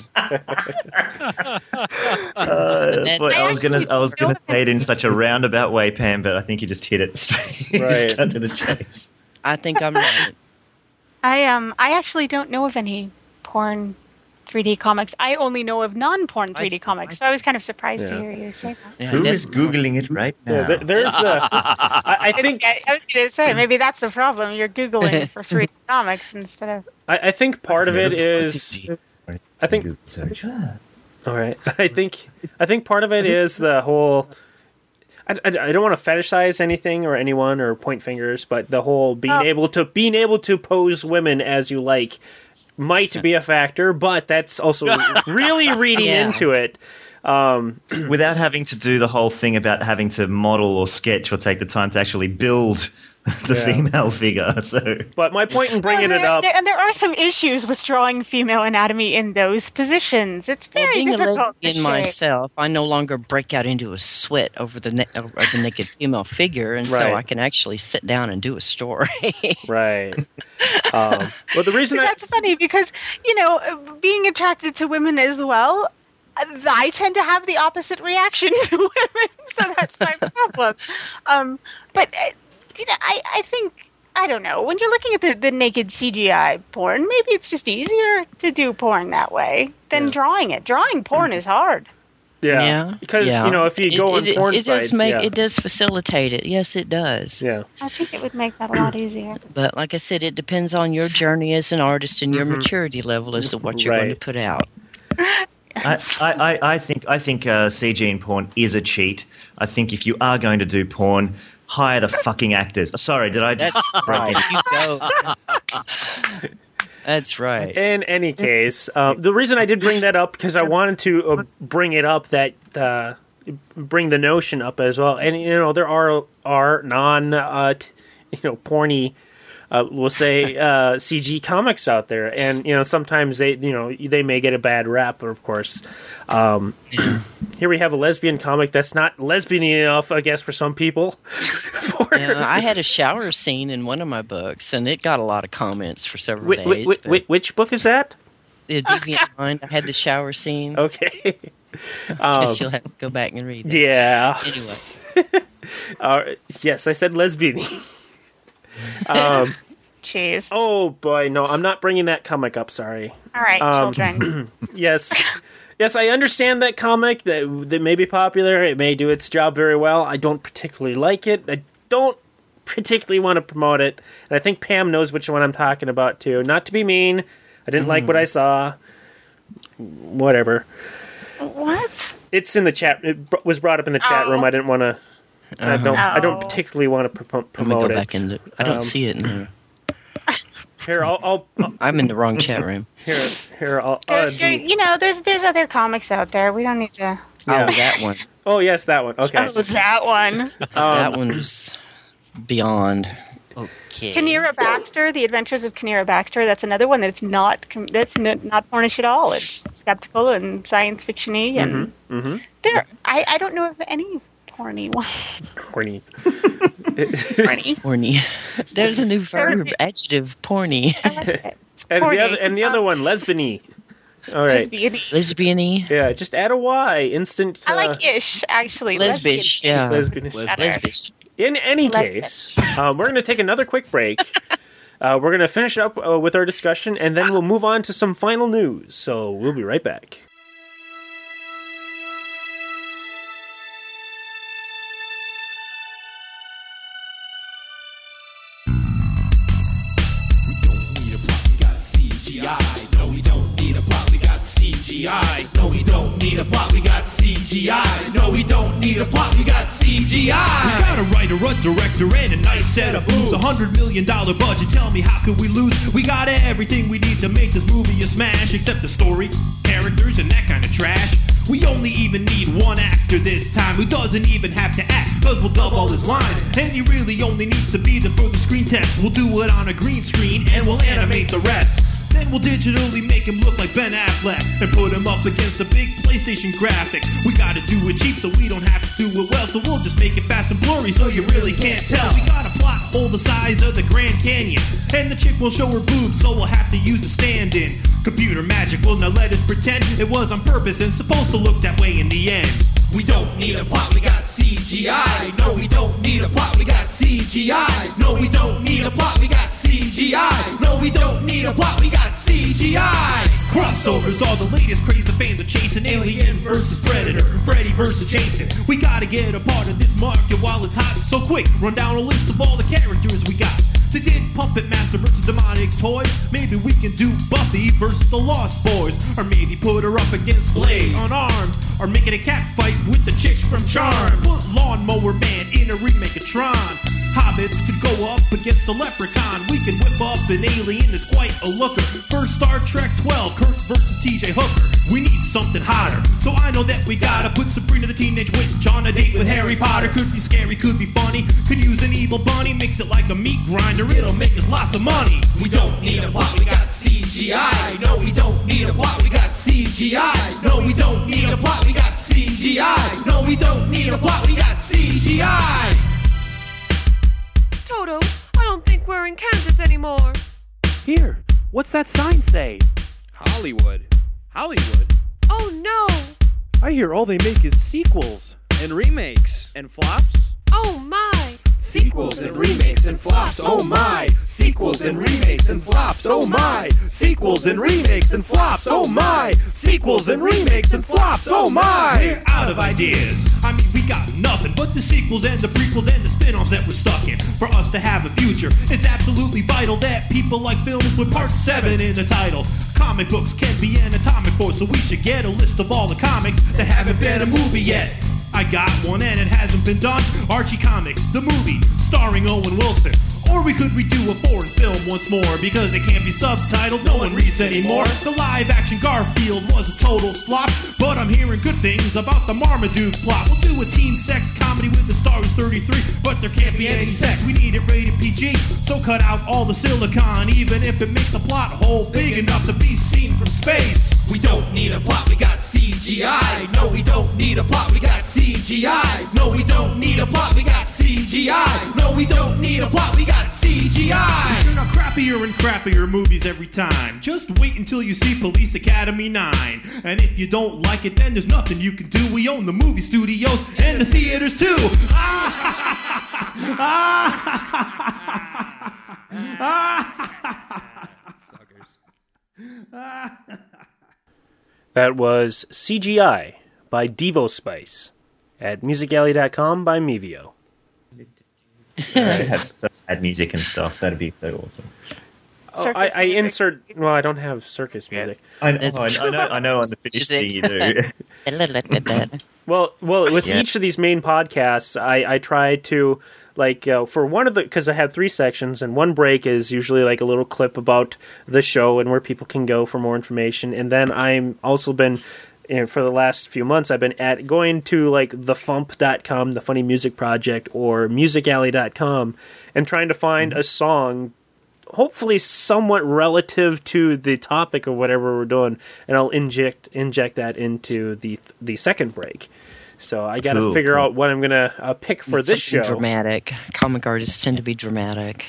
I was gonna say it in such a roundabout way, Pam, but I think you just hit it straight. Right. Just cut to the chase. I think I'm right. I actually don't know of any porn 3D comics. I only know of non-porn 3D comics, so I was kind of surprised to hear you say that. Yeah, Who is Googling it right now? Yeah, there's the. I think. I was going to say maybe that's the problem. You're googling for 3D comics instead of. I think part of it is. I think. Google search. All right. I think part of it is the whole. I don't want to fetishize anything or anyone or point fingers, but the whole being able to pose women as you like might be a factor, but that's also really reading into it. Without having to do the whole thing about having to model or sketch or take the time to actually build the female figure. So, but my point in bringing it up, and there are some issues with drawing female anatomy in those positions. It's very being difficult. a lesbian myself, I no longer break out into a sweat over the naked female figure, and so I can actually sit down and do a story. Right. Well, the reason that's funny because you know, being attracted to women as well, I tend to have the opposite reaction to women, so that's my problem. But you know, I think, I don't know, when you're looking at the naked CGI porn, maybe it's just easier to do porn that way than drawing it. Drawing porn is hard. Yeah. Because, you know, if you go on porn sites... It does facilitate it. Yes, it does. Yeah. I think it would make that a lot easier. But like I said, it depends on your journey as an artist and your maturity level as to what you're going to put out. I think CG in porn is a cheat. I think if you are going to do porn, hire the fucking actors. Sorry, did I just... You go. That's right. In any case, the reason I did bring that up, because I wanted to bring it up, that bring the notion up as well. And, you know, there are non, porny, we'll say, CG comics out there. And, you know, sometimes they may get a bad rap, of course. Here we have a lesbian comic that's not lesbian enough, I guess, for some people. I had a shower scene in one of my books, and it got a lot of comments for several days. Which book is that? Deviant Mind. I had the shower scene. Okay. I guess you'll have to go back and read that. Yeah. Anyway. Yes, I said lesbian. Jeez. Oh, boy. No, I'm not bringing that comic up. Sorry. All right, children. Yes. Yes, I understand that comic. That may be popular. It may do its job very well. I don't particularly like it. I don't particularly want to promote it. And I think Pam knows which one I'm talking about, too. Not to be mean. I didn't like what I saw. Whatever. What? It's in the chat. It was brought up in the chat room. I didn't want to... I don't particularly want to promote Let me go it. back into... I don't see it in here. Here, I'll I'm in the wrong chat room. Here, I'll... you know, there's other comics out there. We don't need to... Oh, that one. Oh, yes, that one. Okay. Oh, that one. That one's beyond. Okay. Kinneara Baxter, The Adventures of Kinneara Baxter. That's another one that's not pornish at all. It's skeptical and science fiction-y. And there, I don't know of any porny ones. Horny. Porny. There's a new verb, adjective, porny. I like it. It's And porny. the other one, lesbian-y. All right. Lesbian-y. Lesbian-y. Yeah, just add a Y. Instant. I like ish, actually. Lesbish, yeah. Lesbian. Lesbish. In any case, we're going to take another quick break. We're going to finish up with our discussion, and then we'll move on to some final news. So we'll be right back. CGI. No, we don't need a plot, we got CGI. No, we don't need a plot, we got CGI. No, we don't need a plot, we got CGI. We got a writer, a director, and a nice set of boobs. $100 million budget, tell me how could we lose? We got everything we need to make this movie a smash, except the story, characters, and that kind of trash. We only even need one actor this time, who doesn't even have to act, cause we'll dub all his lines. And he really only needs to be there for the screen test. We'll do it on a green screen, and we'll animate the rest. Then we'll digitally make him look like Ben Affleck and put him up against a big PlayStation graphic. We gotta do it cheap so we don't have to do it well, so we'll just make it fast and blurry so you really can't tell. We got a plot hole the size of the Grand Canyon, and the chick will show her boobs, so we'll have to use a stand-in. Computer magic will not let us pretend it was on purpose and supposed to look that way in the end. We don't need a plot, we got CGI. No, we don't need a plot, we got CGI. No, we don't need a plot, we got CGI. No, we don't need a plot, we got CGI. Crossovers are the latest craze the fans are chasing. Alien versus Predator, Freddy versus Jason. We gotta get a part of this market while it's hot. So quick, run down a list of all the characters we got. They did Puppet Master versus Demonic Toys. Maybe we can do Buffy versus the Lost Boys. Or maybe put her up against Blade unarmed. Or make it a cat fight with the chicks from Charmed. Put Lawnmower Man in a remake of Tron. Hobbits could go up against a leprechaun. We can whip up an alien that's quite a looker. First Star Trek 12, Kirk versus TJ Hooker. We need something hotter, so I know that we gotta put Sabrina the Teenage Witch on a date with Harry Potter. Could be scary, could be funny. Could use an evil bunny, mix it like a meat grinder. It'll make us lots of money. We don't need a plot, we got CGI. No, we don't need a plot, we got CGI. No, we don't need a plot, we got CGI. No, we don't need a plot, we got CGI. Toto, I don't think we're in Kansas anymore. Here, what's that sign say? Hollywood. Hollywood? Oh no! I hear all they make is sequels. And remakes. And flops? Oh my! Sequels and remakes and flops, oh my! Sequels and remakes and flops, oh my! Sequels and remakes and flops, oh my! Sequels and remakes and flops, oh my! We're out of ideas. I mean, we got nothing but the sequels and the prequels and the spin-offs that we're stuck in. For us to have a future, it's absolutely vital that people like films with part 7 in the title. Comic books can be an atomic force, so we should get a list of all the comics that haven't been a movie yet. I got one and it hasn't been done. Archie Comics, the movie, starring Owen Wilson. Or we could redo a foreign film once more, because it can't be subtitled, no one reads anymore. The live-action Garfield was a total flop, but I'm hearing good things about the Marmaduke plot. We'll do a teen sex comedy with the star who's 33, but there can't be any sex. We need it rated PG, so cut out all the silicon, even if it makes a plot hole big enough to be seen from space. We don't need a plot, we got CGI. No, we don't need a plot, we got CGI. No, we don't need a plot, we got CGI. No, we don't need a plot, we got CGI. We turn out crappier and crappier movies every time. Just wait until you see Police Academy 9. And if you don't like it, then there's nothing you can do. We own the movie studios and the theaters too. That was CGI by Devo Spice at musicalley.com by Mevio. Have sad music and stuff. That'd be so awesome. Oh, I insert. Well, I don't have circus music. I know. On the finished thing you do. well, with each of these main podcasts, I try to for one of the, because I have 3 sections, and one break is usually like a little clip about the show and where people can go for more information, and then I'm also been. And for the last few months, I've been going to thefump.com, the Funny Music Project, or musicalley.com, and trying to find a song, hopefully somewhat relative to the topic of whatever we're doing, and I'll inject that into the second break. So I got to figure out what I'm going to pick for this show. Dramatic. Comic artists tend to be dramatic.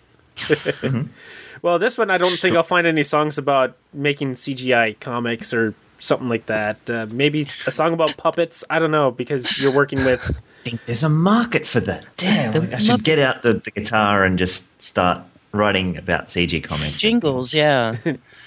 Well, this one I don't think I'll find any songs about making CGI comics or something like that. Maybe a song about puppets. I don't know, because you're working with... I think there's a market for that. Damn, I should get out the guitar and just start writing about CG comics. Jingles, yeah.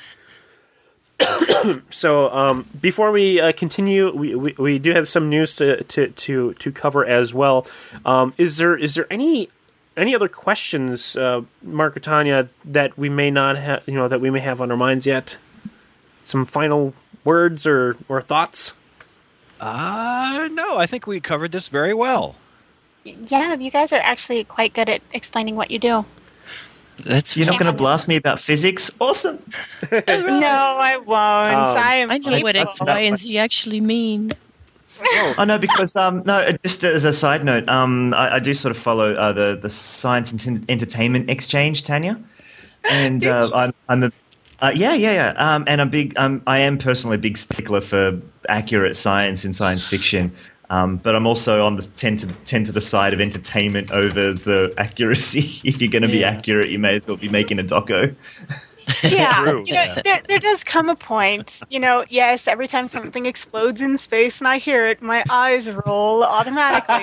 So before we continue, we do have some news to cover as well. Is there any any other questions, Mark or Tanya, that we may not have, that we may have on our minds yet? Some final words or thoughts? No, I think we covered this very well. Yeah, you guys are actually quite good at explaining what you do. You're not going to blast me about physics? Awesome. No, I won't. I know what X, Y, and Z actually mean. Oh no, because no. Just as a side note, I do sort of follow the Science and Entertainment Exchange, Tanya, and I'm a and I am personally a big stickler for accurate science in science fiction. But I'm also on the tend to the side of entertainment over the accuracy. If you're going to be accurate, you may as well be making a doco. Yeah, there does come a point. Yes, every time something explodes in space and I hear it, my eyes roll automatically.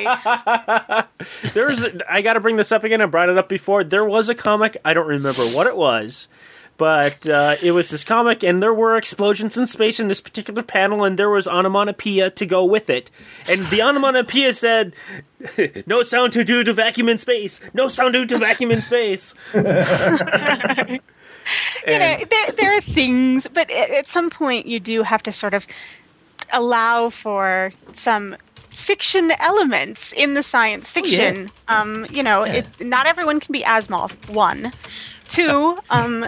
I got to bring this up again. I brought it up before. There was a comic. I don't remember what it was. But it was this comic, and there were explosions in space in this particular panel, and there was onomatopoeia to go with it. And the onomatopoeia said, "No sound to do to vacuum in space. No sound due to vacuum in space." There are things, but at some point you do have to sort of allow for some fiction elements in the science fiction. Not everyone can be Asimov, 1. 2,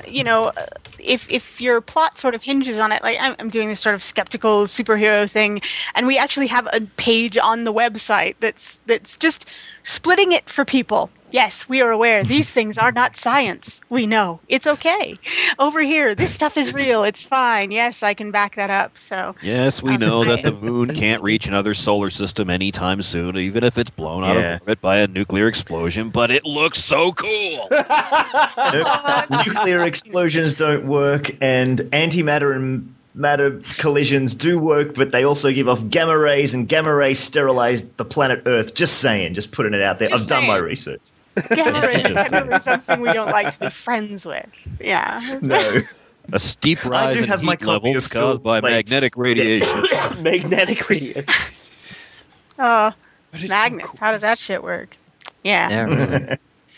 if your plot sort of hinges on it, like I'm doing this sort of skeptical superhero thing, and we actually have a page on the website that's just splitting it for people. Yes, we are aware these things are not science. We know. It's okay. Over here, this stuff is real. It's fine. Yes, I can back that up. So yes, we know that the moon can't reach another solar system anytime soon, even if it's blown out of orbit by a nuclear explosion, but it looks so cool. Nuclear explosions don't work, and antimatter and matter collisions do work, but they also give off gamma rays, and gamma rays sterilize the planet Earth. Just saying, just putting it out there. I've done my research. Gamma rays are definitely something we don't like to be friends with. Yeah. No. A steep rise in heat levels caused by magnetic radiation. Magnetic radiation. Oh, magnets. How does that shit work? Yeah.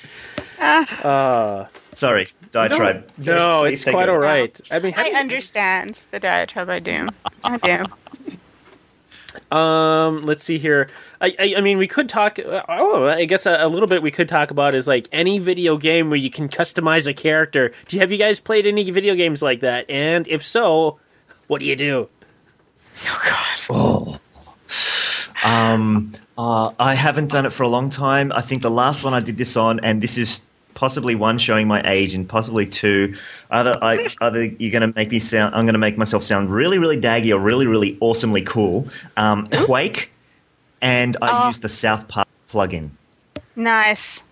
Sorry, diatribe. No, it's quite all right. I mean, I understand the diatribe. I do. Let's see here. I mean, we could talk. I guess a little bit we could talk about is like any video game where you can customize a character. Have you guys played any video games like that? And if so, what do you do? Oh God. I haven't done it for a long time. I think the last one I did this on, and this is possibly 1 showing my age, and possibly 2, either you're going to make me sound, I'm going to make myself sound really, really daggy or really, really awesomely cool. Quake, and I used the South Park plugin. Nice.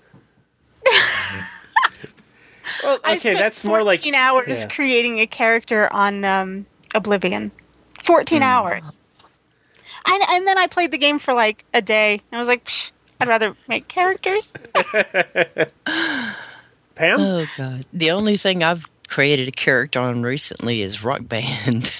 Well, okay, that's more like 14 hours creating a character on Oblivion. 14 hours. And then I played the game for like a day. I was like, psh, I'd rather make characters. Pam? Oh, God. The only thing I've created a character on recently is Rock Band.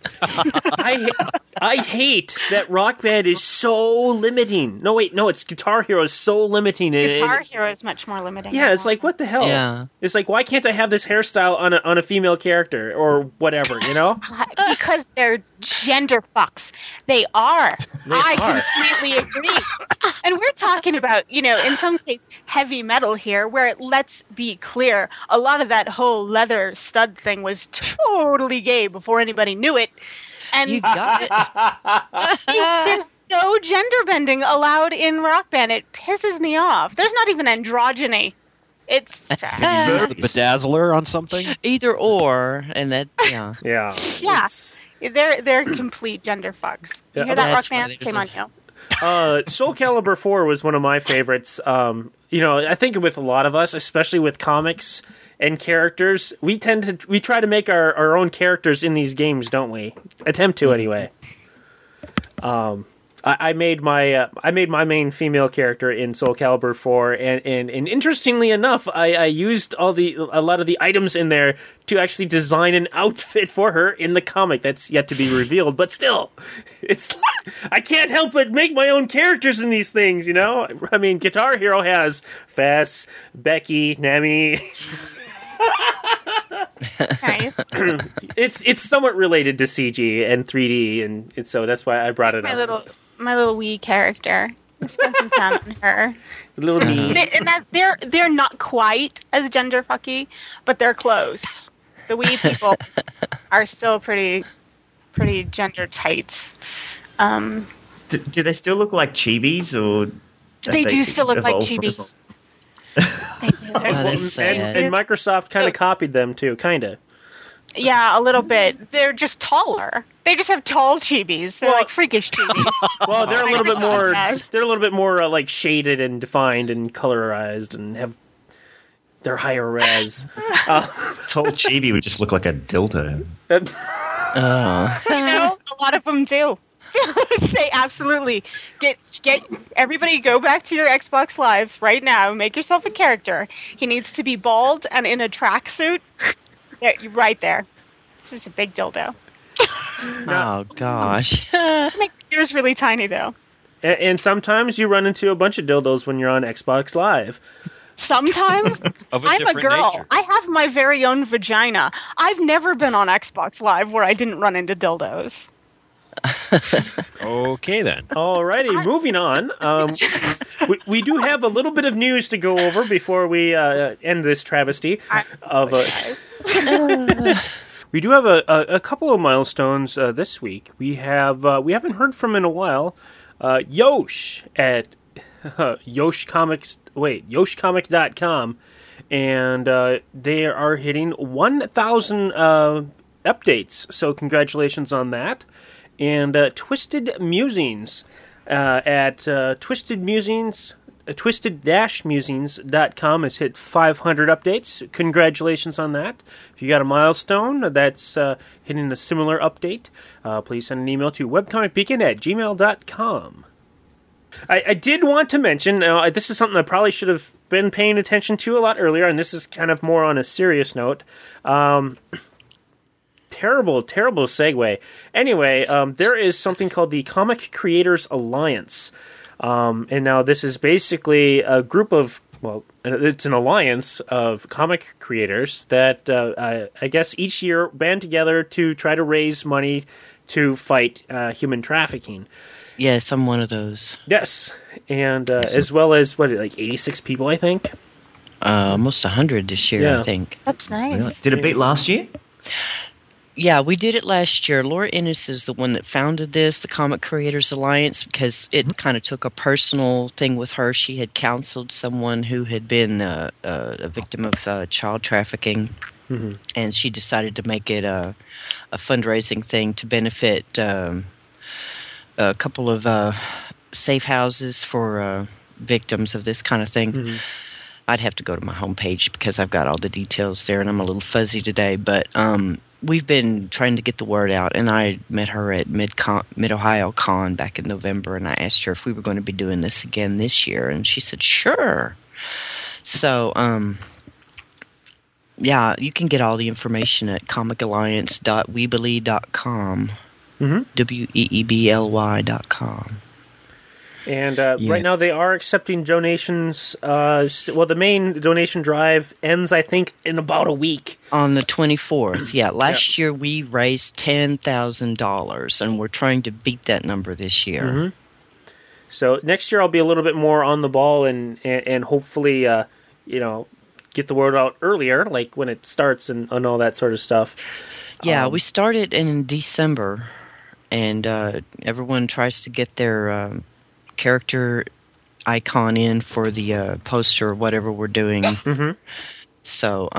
I hate that Rock Band is so limiting. No, it's Guitar Hero is so limiting. Guitar Hero is much more limiting. Yeah, it's like, what the hell? Yeah. It's like, why can't I have this hairstyle on a female character or whatever, you know? Because they're gender fucks. They are. I completely agree. And we're talking about, in some case, heavy metal here, where, let's be clear, a lot of that whole leather stud thing was totally gay before anybody knew it. And you got it. There's no gender bending allowed in Rock Band. It pisses me off. There's not even androgyny. It's sad. You use the bedazzler on something? Either or, and that, yeah. Yeah. Yeah. They're complete gender fucks. You hear that, Rock Band? Shame on you. Soul Calibur 4 was one of my favorites. I think with a lot of us, especially with comics and characters, we try to make our own characters in these games, don't we? Attempt to, anyway. I made my main female character in Soul Calibur 4, and interestingly enough, I used a lot of the items in there to actually design an outfit for her in the comic. That's yet to be revealed, but still, I can't help but make my own characters in these things. You know, I mean, Guitar Hero has Fess, Becky, Nami. Nice. It's somewhat related to CG and 3D, and so that's why I brought it up. My little wee character. I spent some time on her. Little me. They're not quite as gender fucky, but they're close. The wee people are still pretty gender tight. Do they still look like chibis, or they do still look like evolved from- chibis? That's sad. And Microsoft kind of copied them too, kind of. Yeah, a little bit. They're just taller. They just have tall chibis. They're like freakish chibis. Well, they're a little bit more. Yes. They're a little bit more like shaded and defined and colorized, and they're higher res. Tall chibi would just look like a dildo. A lot of them do. They absolutely get everybody go back to your Xbox Lives right now. Make yourself a character. He needs to be bald and in a tracksuit. Yeah, right there. This is a big dildo. Oh gosh. Make yours really tiny though. And sometimes you run into a bunch of dildos when you're on Xbox Live. Sometimes Of a I'm a different girl. nature. I have my very own vagina. I've never been on Xbox Live where I didn't run into dildos. Okay, then. Alrighty, moving on. We do have a little bit of news to go over before we end this travesty of We do have a couple of milestones this week. We haven't heard from in a while. Yosh at yoshcomic.com, and they are hitting 1,000 updates. So congratulations on that. And Twisted Musings at twisted-musings.com has hit 500 updates. Congratulations on that. If you got a milestone that's hitting a similar update, please send an email to webcomicbeacon@gmail.com. I did want to mention, this is something I probably should have been paying attention to a lot earlier, and this is kind of more on a serious note. Terrible segue. Anyway, there is something called the Comic Creators Alliance. And now this is basically a group of, it's an alliance of comic creators that I guess each year band together to try to raise money to fight human trafficking. Yes, I'm one of those. Yes, and as well as, 86 people, I think? Almost 100 this year, Yeah. I think. That's nice. Really? Did it beat last year? Yeah, we did it last year. Laura Ennis is the one that founded this, the Comic Creators Alliance, because it kind of took a personal thing with her. She had counseled someone who had been a victim of child trafficking, and she decided to make it a fundraising thing to benefit a couple of safe houses for victims of this kind of thing. I'd have to go to my homepage because I've got all the details there, and I'm a little fuzzy today, but we've been trying to get the word out, and I met her at Mid-Ohio Con back in November, and I asked her if we were going to be doing this again this year, and she said, sure. So, yeah, you can get all the information at comicalliance.weebly.com, WEEBLY.com. And right now they are accepting donations. The main donation drive ends, I think, in about a week. On the 24th, yeah. Last year we raised $10,000, and we're trying to beat that number this year. So next year I'll be a little bit more on the ball and hopefully, get the word out earlier, like when it starts and all that sort of stuff. Yeah, we started in December, and everyone tries to get their character icon in for the poster or whatever we're doing. So,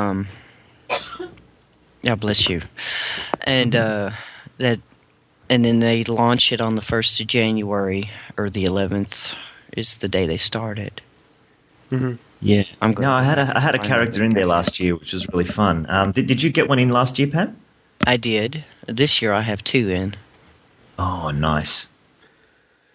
yeah, bless you. And and then they launch it on the 1st of January, or the 11th is the day they start it. Yeah. I'm going I had a character in there last year, which was really fun. Did you get one in last year, Pat? I did. This year I have 2 in. Oh, nice.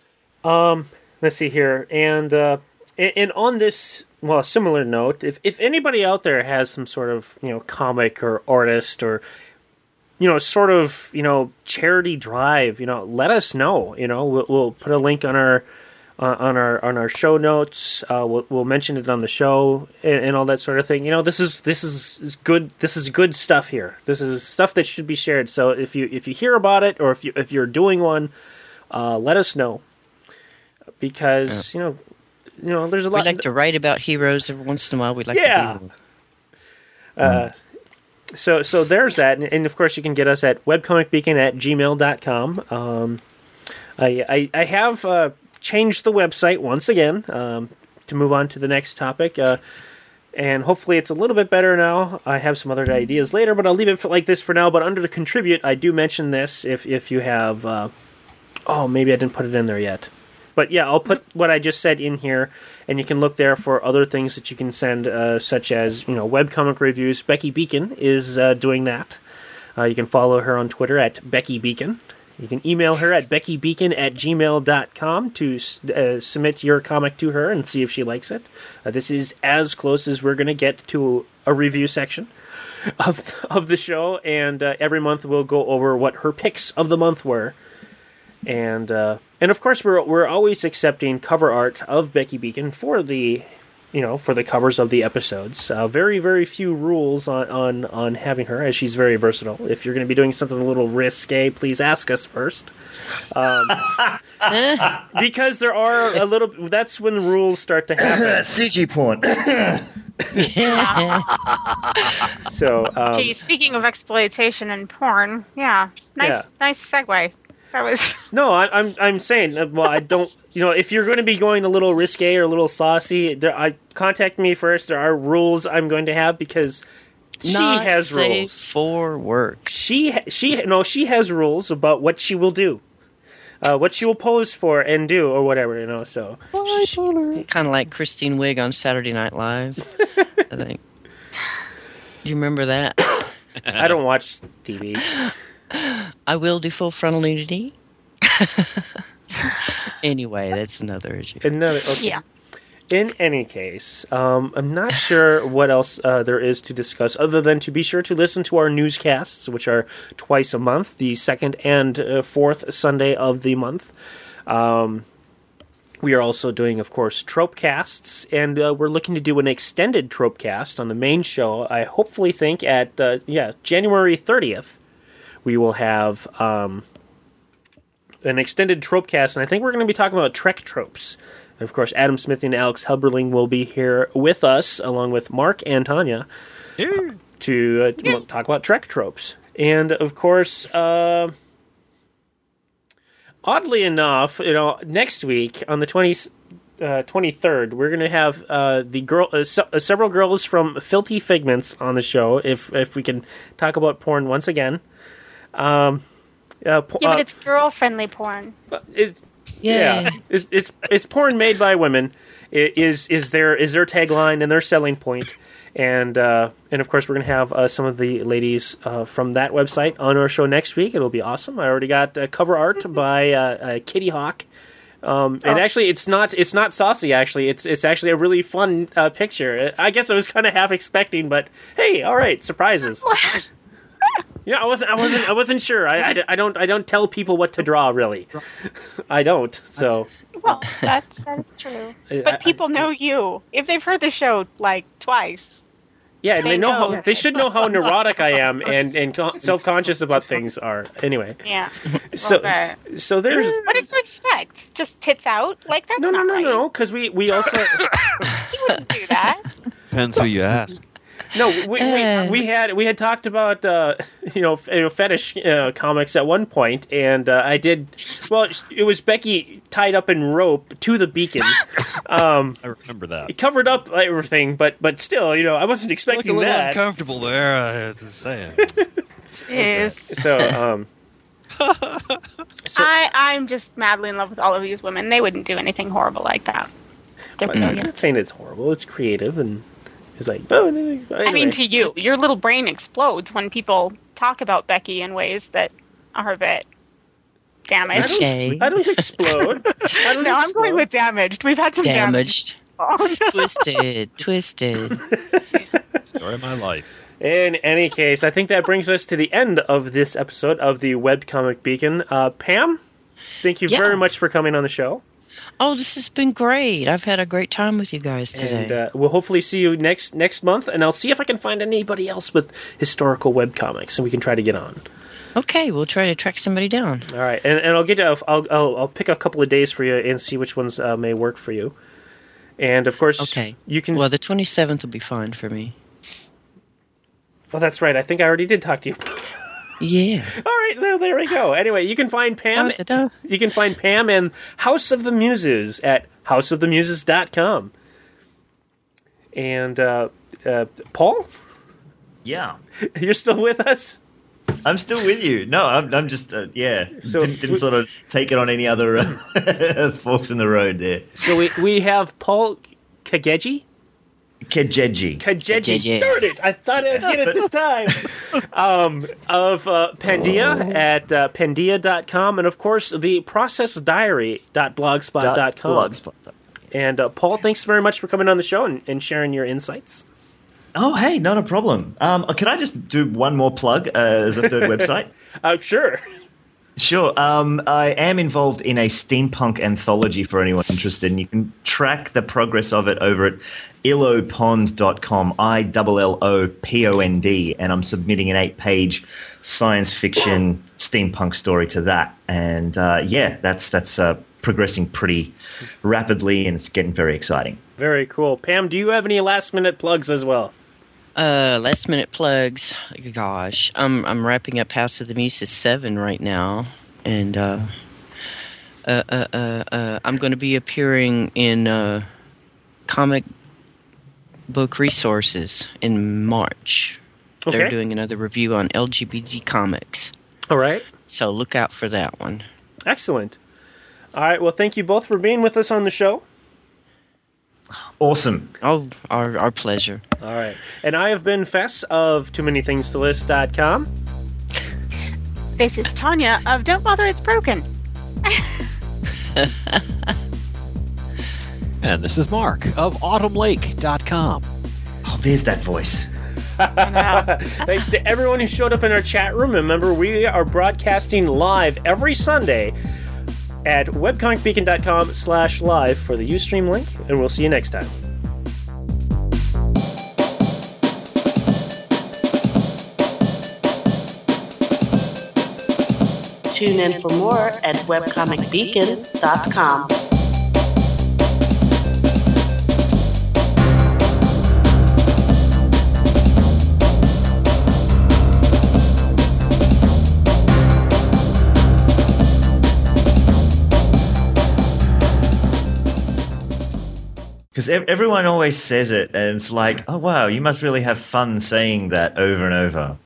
Let's see here, and on this, well, a similar note, if anybody out there has some sort of comic or artist or sort of charity drive, let us know. We'll put a link on our show notes. We'll mention it on the show and all that sort of thing. This is good. This is good stuff here. This is stuff that should be shared. So if you hear about it, or if you're doing one, let us know. Because there's a lot. We like to write about heroes every once in a while. We'd like to do them. So there's that, and of course you can get us at webcomicbeacon@gmail.com. I have changed the website once again to move on to the next topic, and hopefully it's a little bit better now. I have some other ideas later, but I'll leave it like this for now. But under the contribute, I do mention this if you have. Maybe I didn't put it in there yet. But yeah, I'll put what I just said in here, and you can look there for other things that you can send, such as webcomic reviews. Becky Beacon is doing that. You can follow her on Twitter at Becky Beacon. You can email her at beckybeacon@gmail.com to submit your comic to her and see if she likes it. This is as close as we're going to get to a review section of the show, and every month we'll go over what her picks of the month were. And of course we're always accepting cover art of Becky Beacon for the covers of the episodes. Very, very few rules on having her, as she's very versatile. If you're going to be doing something a little risque, please ask us first. Because there are a little. That's when the rules start to happen. CG porn. So, gee, speaking of exploitation and porn, nice segue. That was no. I'm saying. Well, I don't. If you're going to be going a little risque or a little saucy, contact me first. There are rules I'm going to have because she has rules for work. She has rules about what she will do, what she will pose for and do or whatever. So kind of like Christine Wiig on Saturday Night Live. I think. Do you remember that? I don't watch TV. I will do full frontal nudity. Anyway, that's another issue. Okay. Yeah. In any case, I'm not sure what else there is to discuss other than to be sure to listen to our newscasts, which are twice a month, the second and fourth Sunday of the month. We are also doing, of course, Tropecasts, and we're looking to do an extended Tropecast on the main show. I hopefully think at January 30th. We will have an extended Tropecast, and I think we're going to be talking about Trek tropes. And of course, Adam Smith and Alex Helberling will be here with us, along with Mark and Tanya, to talk about Trek tropes. And of course, oddly enough, next week on the 23rd, we're going to have several girls from Filthy Figments on the show. If we can talk about porn once again. But it's girl-friendly porn. It's porn made by women. Is their tagline and their selling point, and of course we're going to have some of the ladies from that website on our show next week. It'll be awesome. I already got cover art by Kitty Hawk. And actually, it's not saucy. Actually, it's actually a really fun picture. I guess I was kind of half expecting, but hey, all right, surprises. I wasn't sure. I don't tell people what to draw, really. I don't. So. Well, that's true. But people know you if they've heard the show like twice. Yeah, and they should know how neurotic I am and self-conscious about things are. Anyway. Yeah. So there's. What did you expect? Just tits out? Like that's not right. No, because we also. You wouldn't do that. Depends who you ask. No, we had talked about fetish comics at one point, and I did. Well, it was Becky tied up in rope to the beacon. I remember that. It covered up everything, but still, I wasn't expecting that. That. Uncomfortable there. I had to say. Jeez. I'm just madly in love with all of these women. They wouldn't do anything horrible like that. They're brilliant. I'm not saying it's horrible. It's creative and. It's like, anyway. I mean, to you, your little brain explodes when people talk about Becky in ways that are a bit Damaged. Okay. I don't explode. I don't No, I'm explode. going with damaged. We've had some damage. Damaged. Twisted. Story of my life. In any case, I think that brings us to the end of this episode of the Webcomic Beacon. Pam, thank you very much for coming on the show. Oh, this has been great. I've had a great time with you guys today. And we'll hopefully see you next month, and I'll see if I can find anybody else with historical webcomics, and we can try to get on. Okay, we'll try to track somebody down. All right, and I'll pick a couple of days for you and see which ones may work for you. And of course, you can. Well, the 27th will be fine for me. Well, that's right. I think I already did talk to you. Yeah. All right, there we go. Anyway, you can find Pam. You can find Pam and House of the Muses at houseofthemuses.com. And Paul, Yeah. you're still with us? I'm still with you. No, I'm just, So didn't sort of take it on any other forks in the road there. So we have Paul Kageji? Kajeji. Darn it! I thought I'd get it this time. Of Pandia at pandia.com, and of course the processdiary.blogspot.com. And Paul, thanks very much for coming on the show and sharing your insights. Oh, hey, not a problem. Can I just do one more plug as a third website? Sure. Sure. I am involved in a steampunk anthology for anyone interested, and you can track the progress of it over at illopond.com, ILLOPOND, and I'm submitting an 8-page science fiction steampunk story to that. And that's progressing pretty rapidly, and it's getting very exciting. Very cool. Pam, do you have any last-minute plugs as well? Last minute plugs. Gosh, I'm wrapping up House of the Muses 7 right now, and I'm going to be appearing in Comic Book Resources in March. Okay. They're doing another review on LGBT comics. All right. So look out for that one. Excellent. All right. Well, thank you both for being with us on the show. Awesome. Oh, our pleasure. All right. And I have been Fess of TooManyThingsToList.com. This is Tanya of Don't Bother It's Broken. And this is Mark of AutumnLake.com. Oh, there's that voice. Thanks to everyone who showed up in our chat room. Remember, we are broadcasting live every Sunday at webcomicbeacon.com/live for the Ustream link, and we'll see you next time. Tune in for more at webcomicbeacon.com. Because everyone always says it, and it's like, oh, wow, you must really have fun saying that over and over.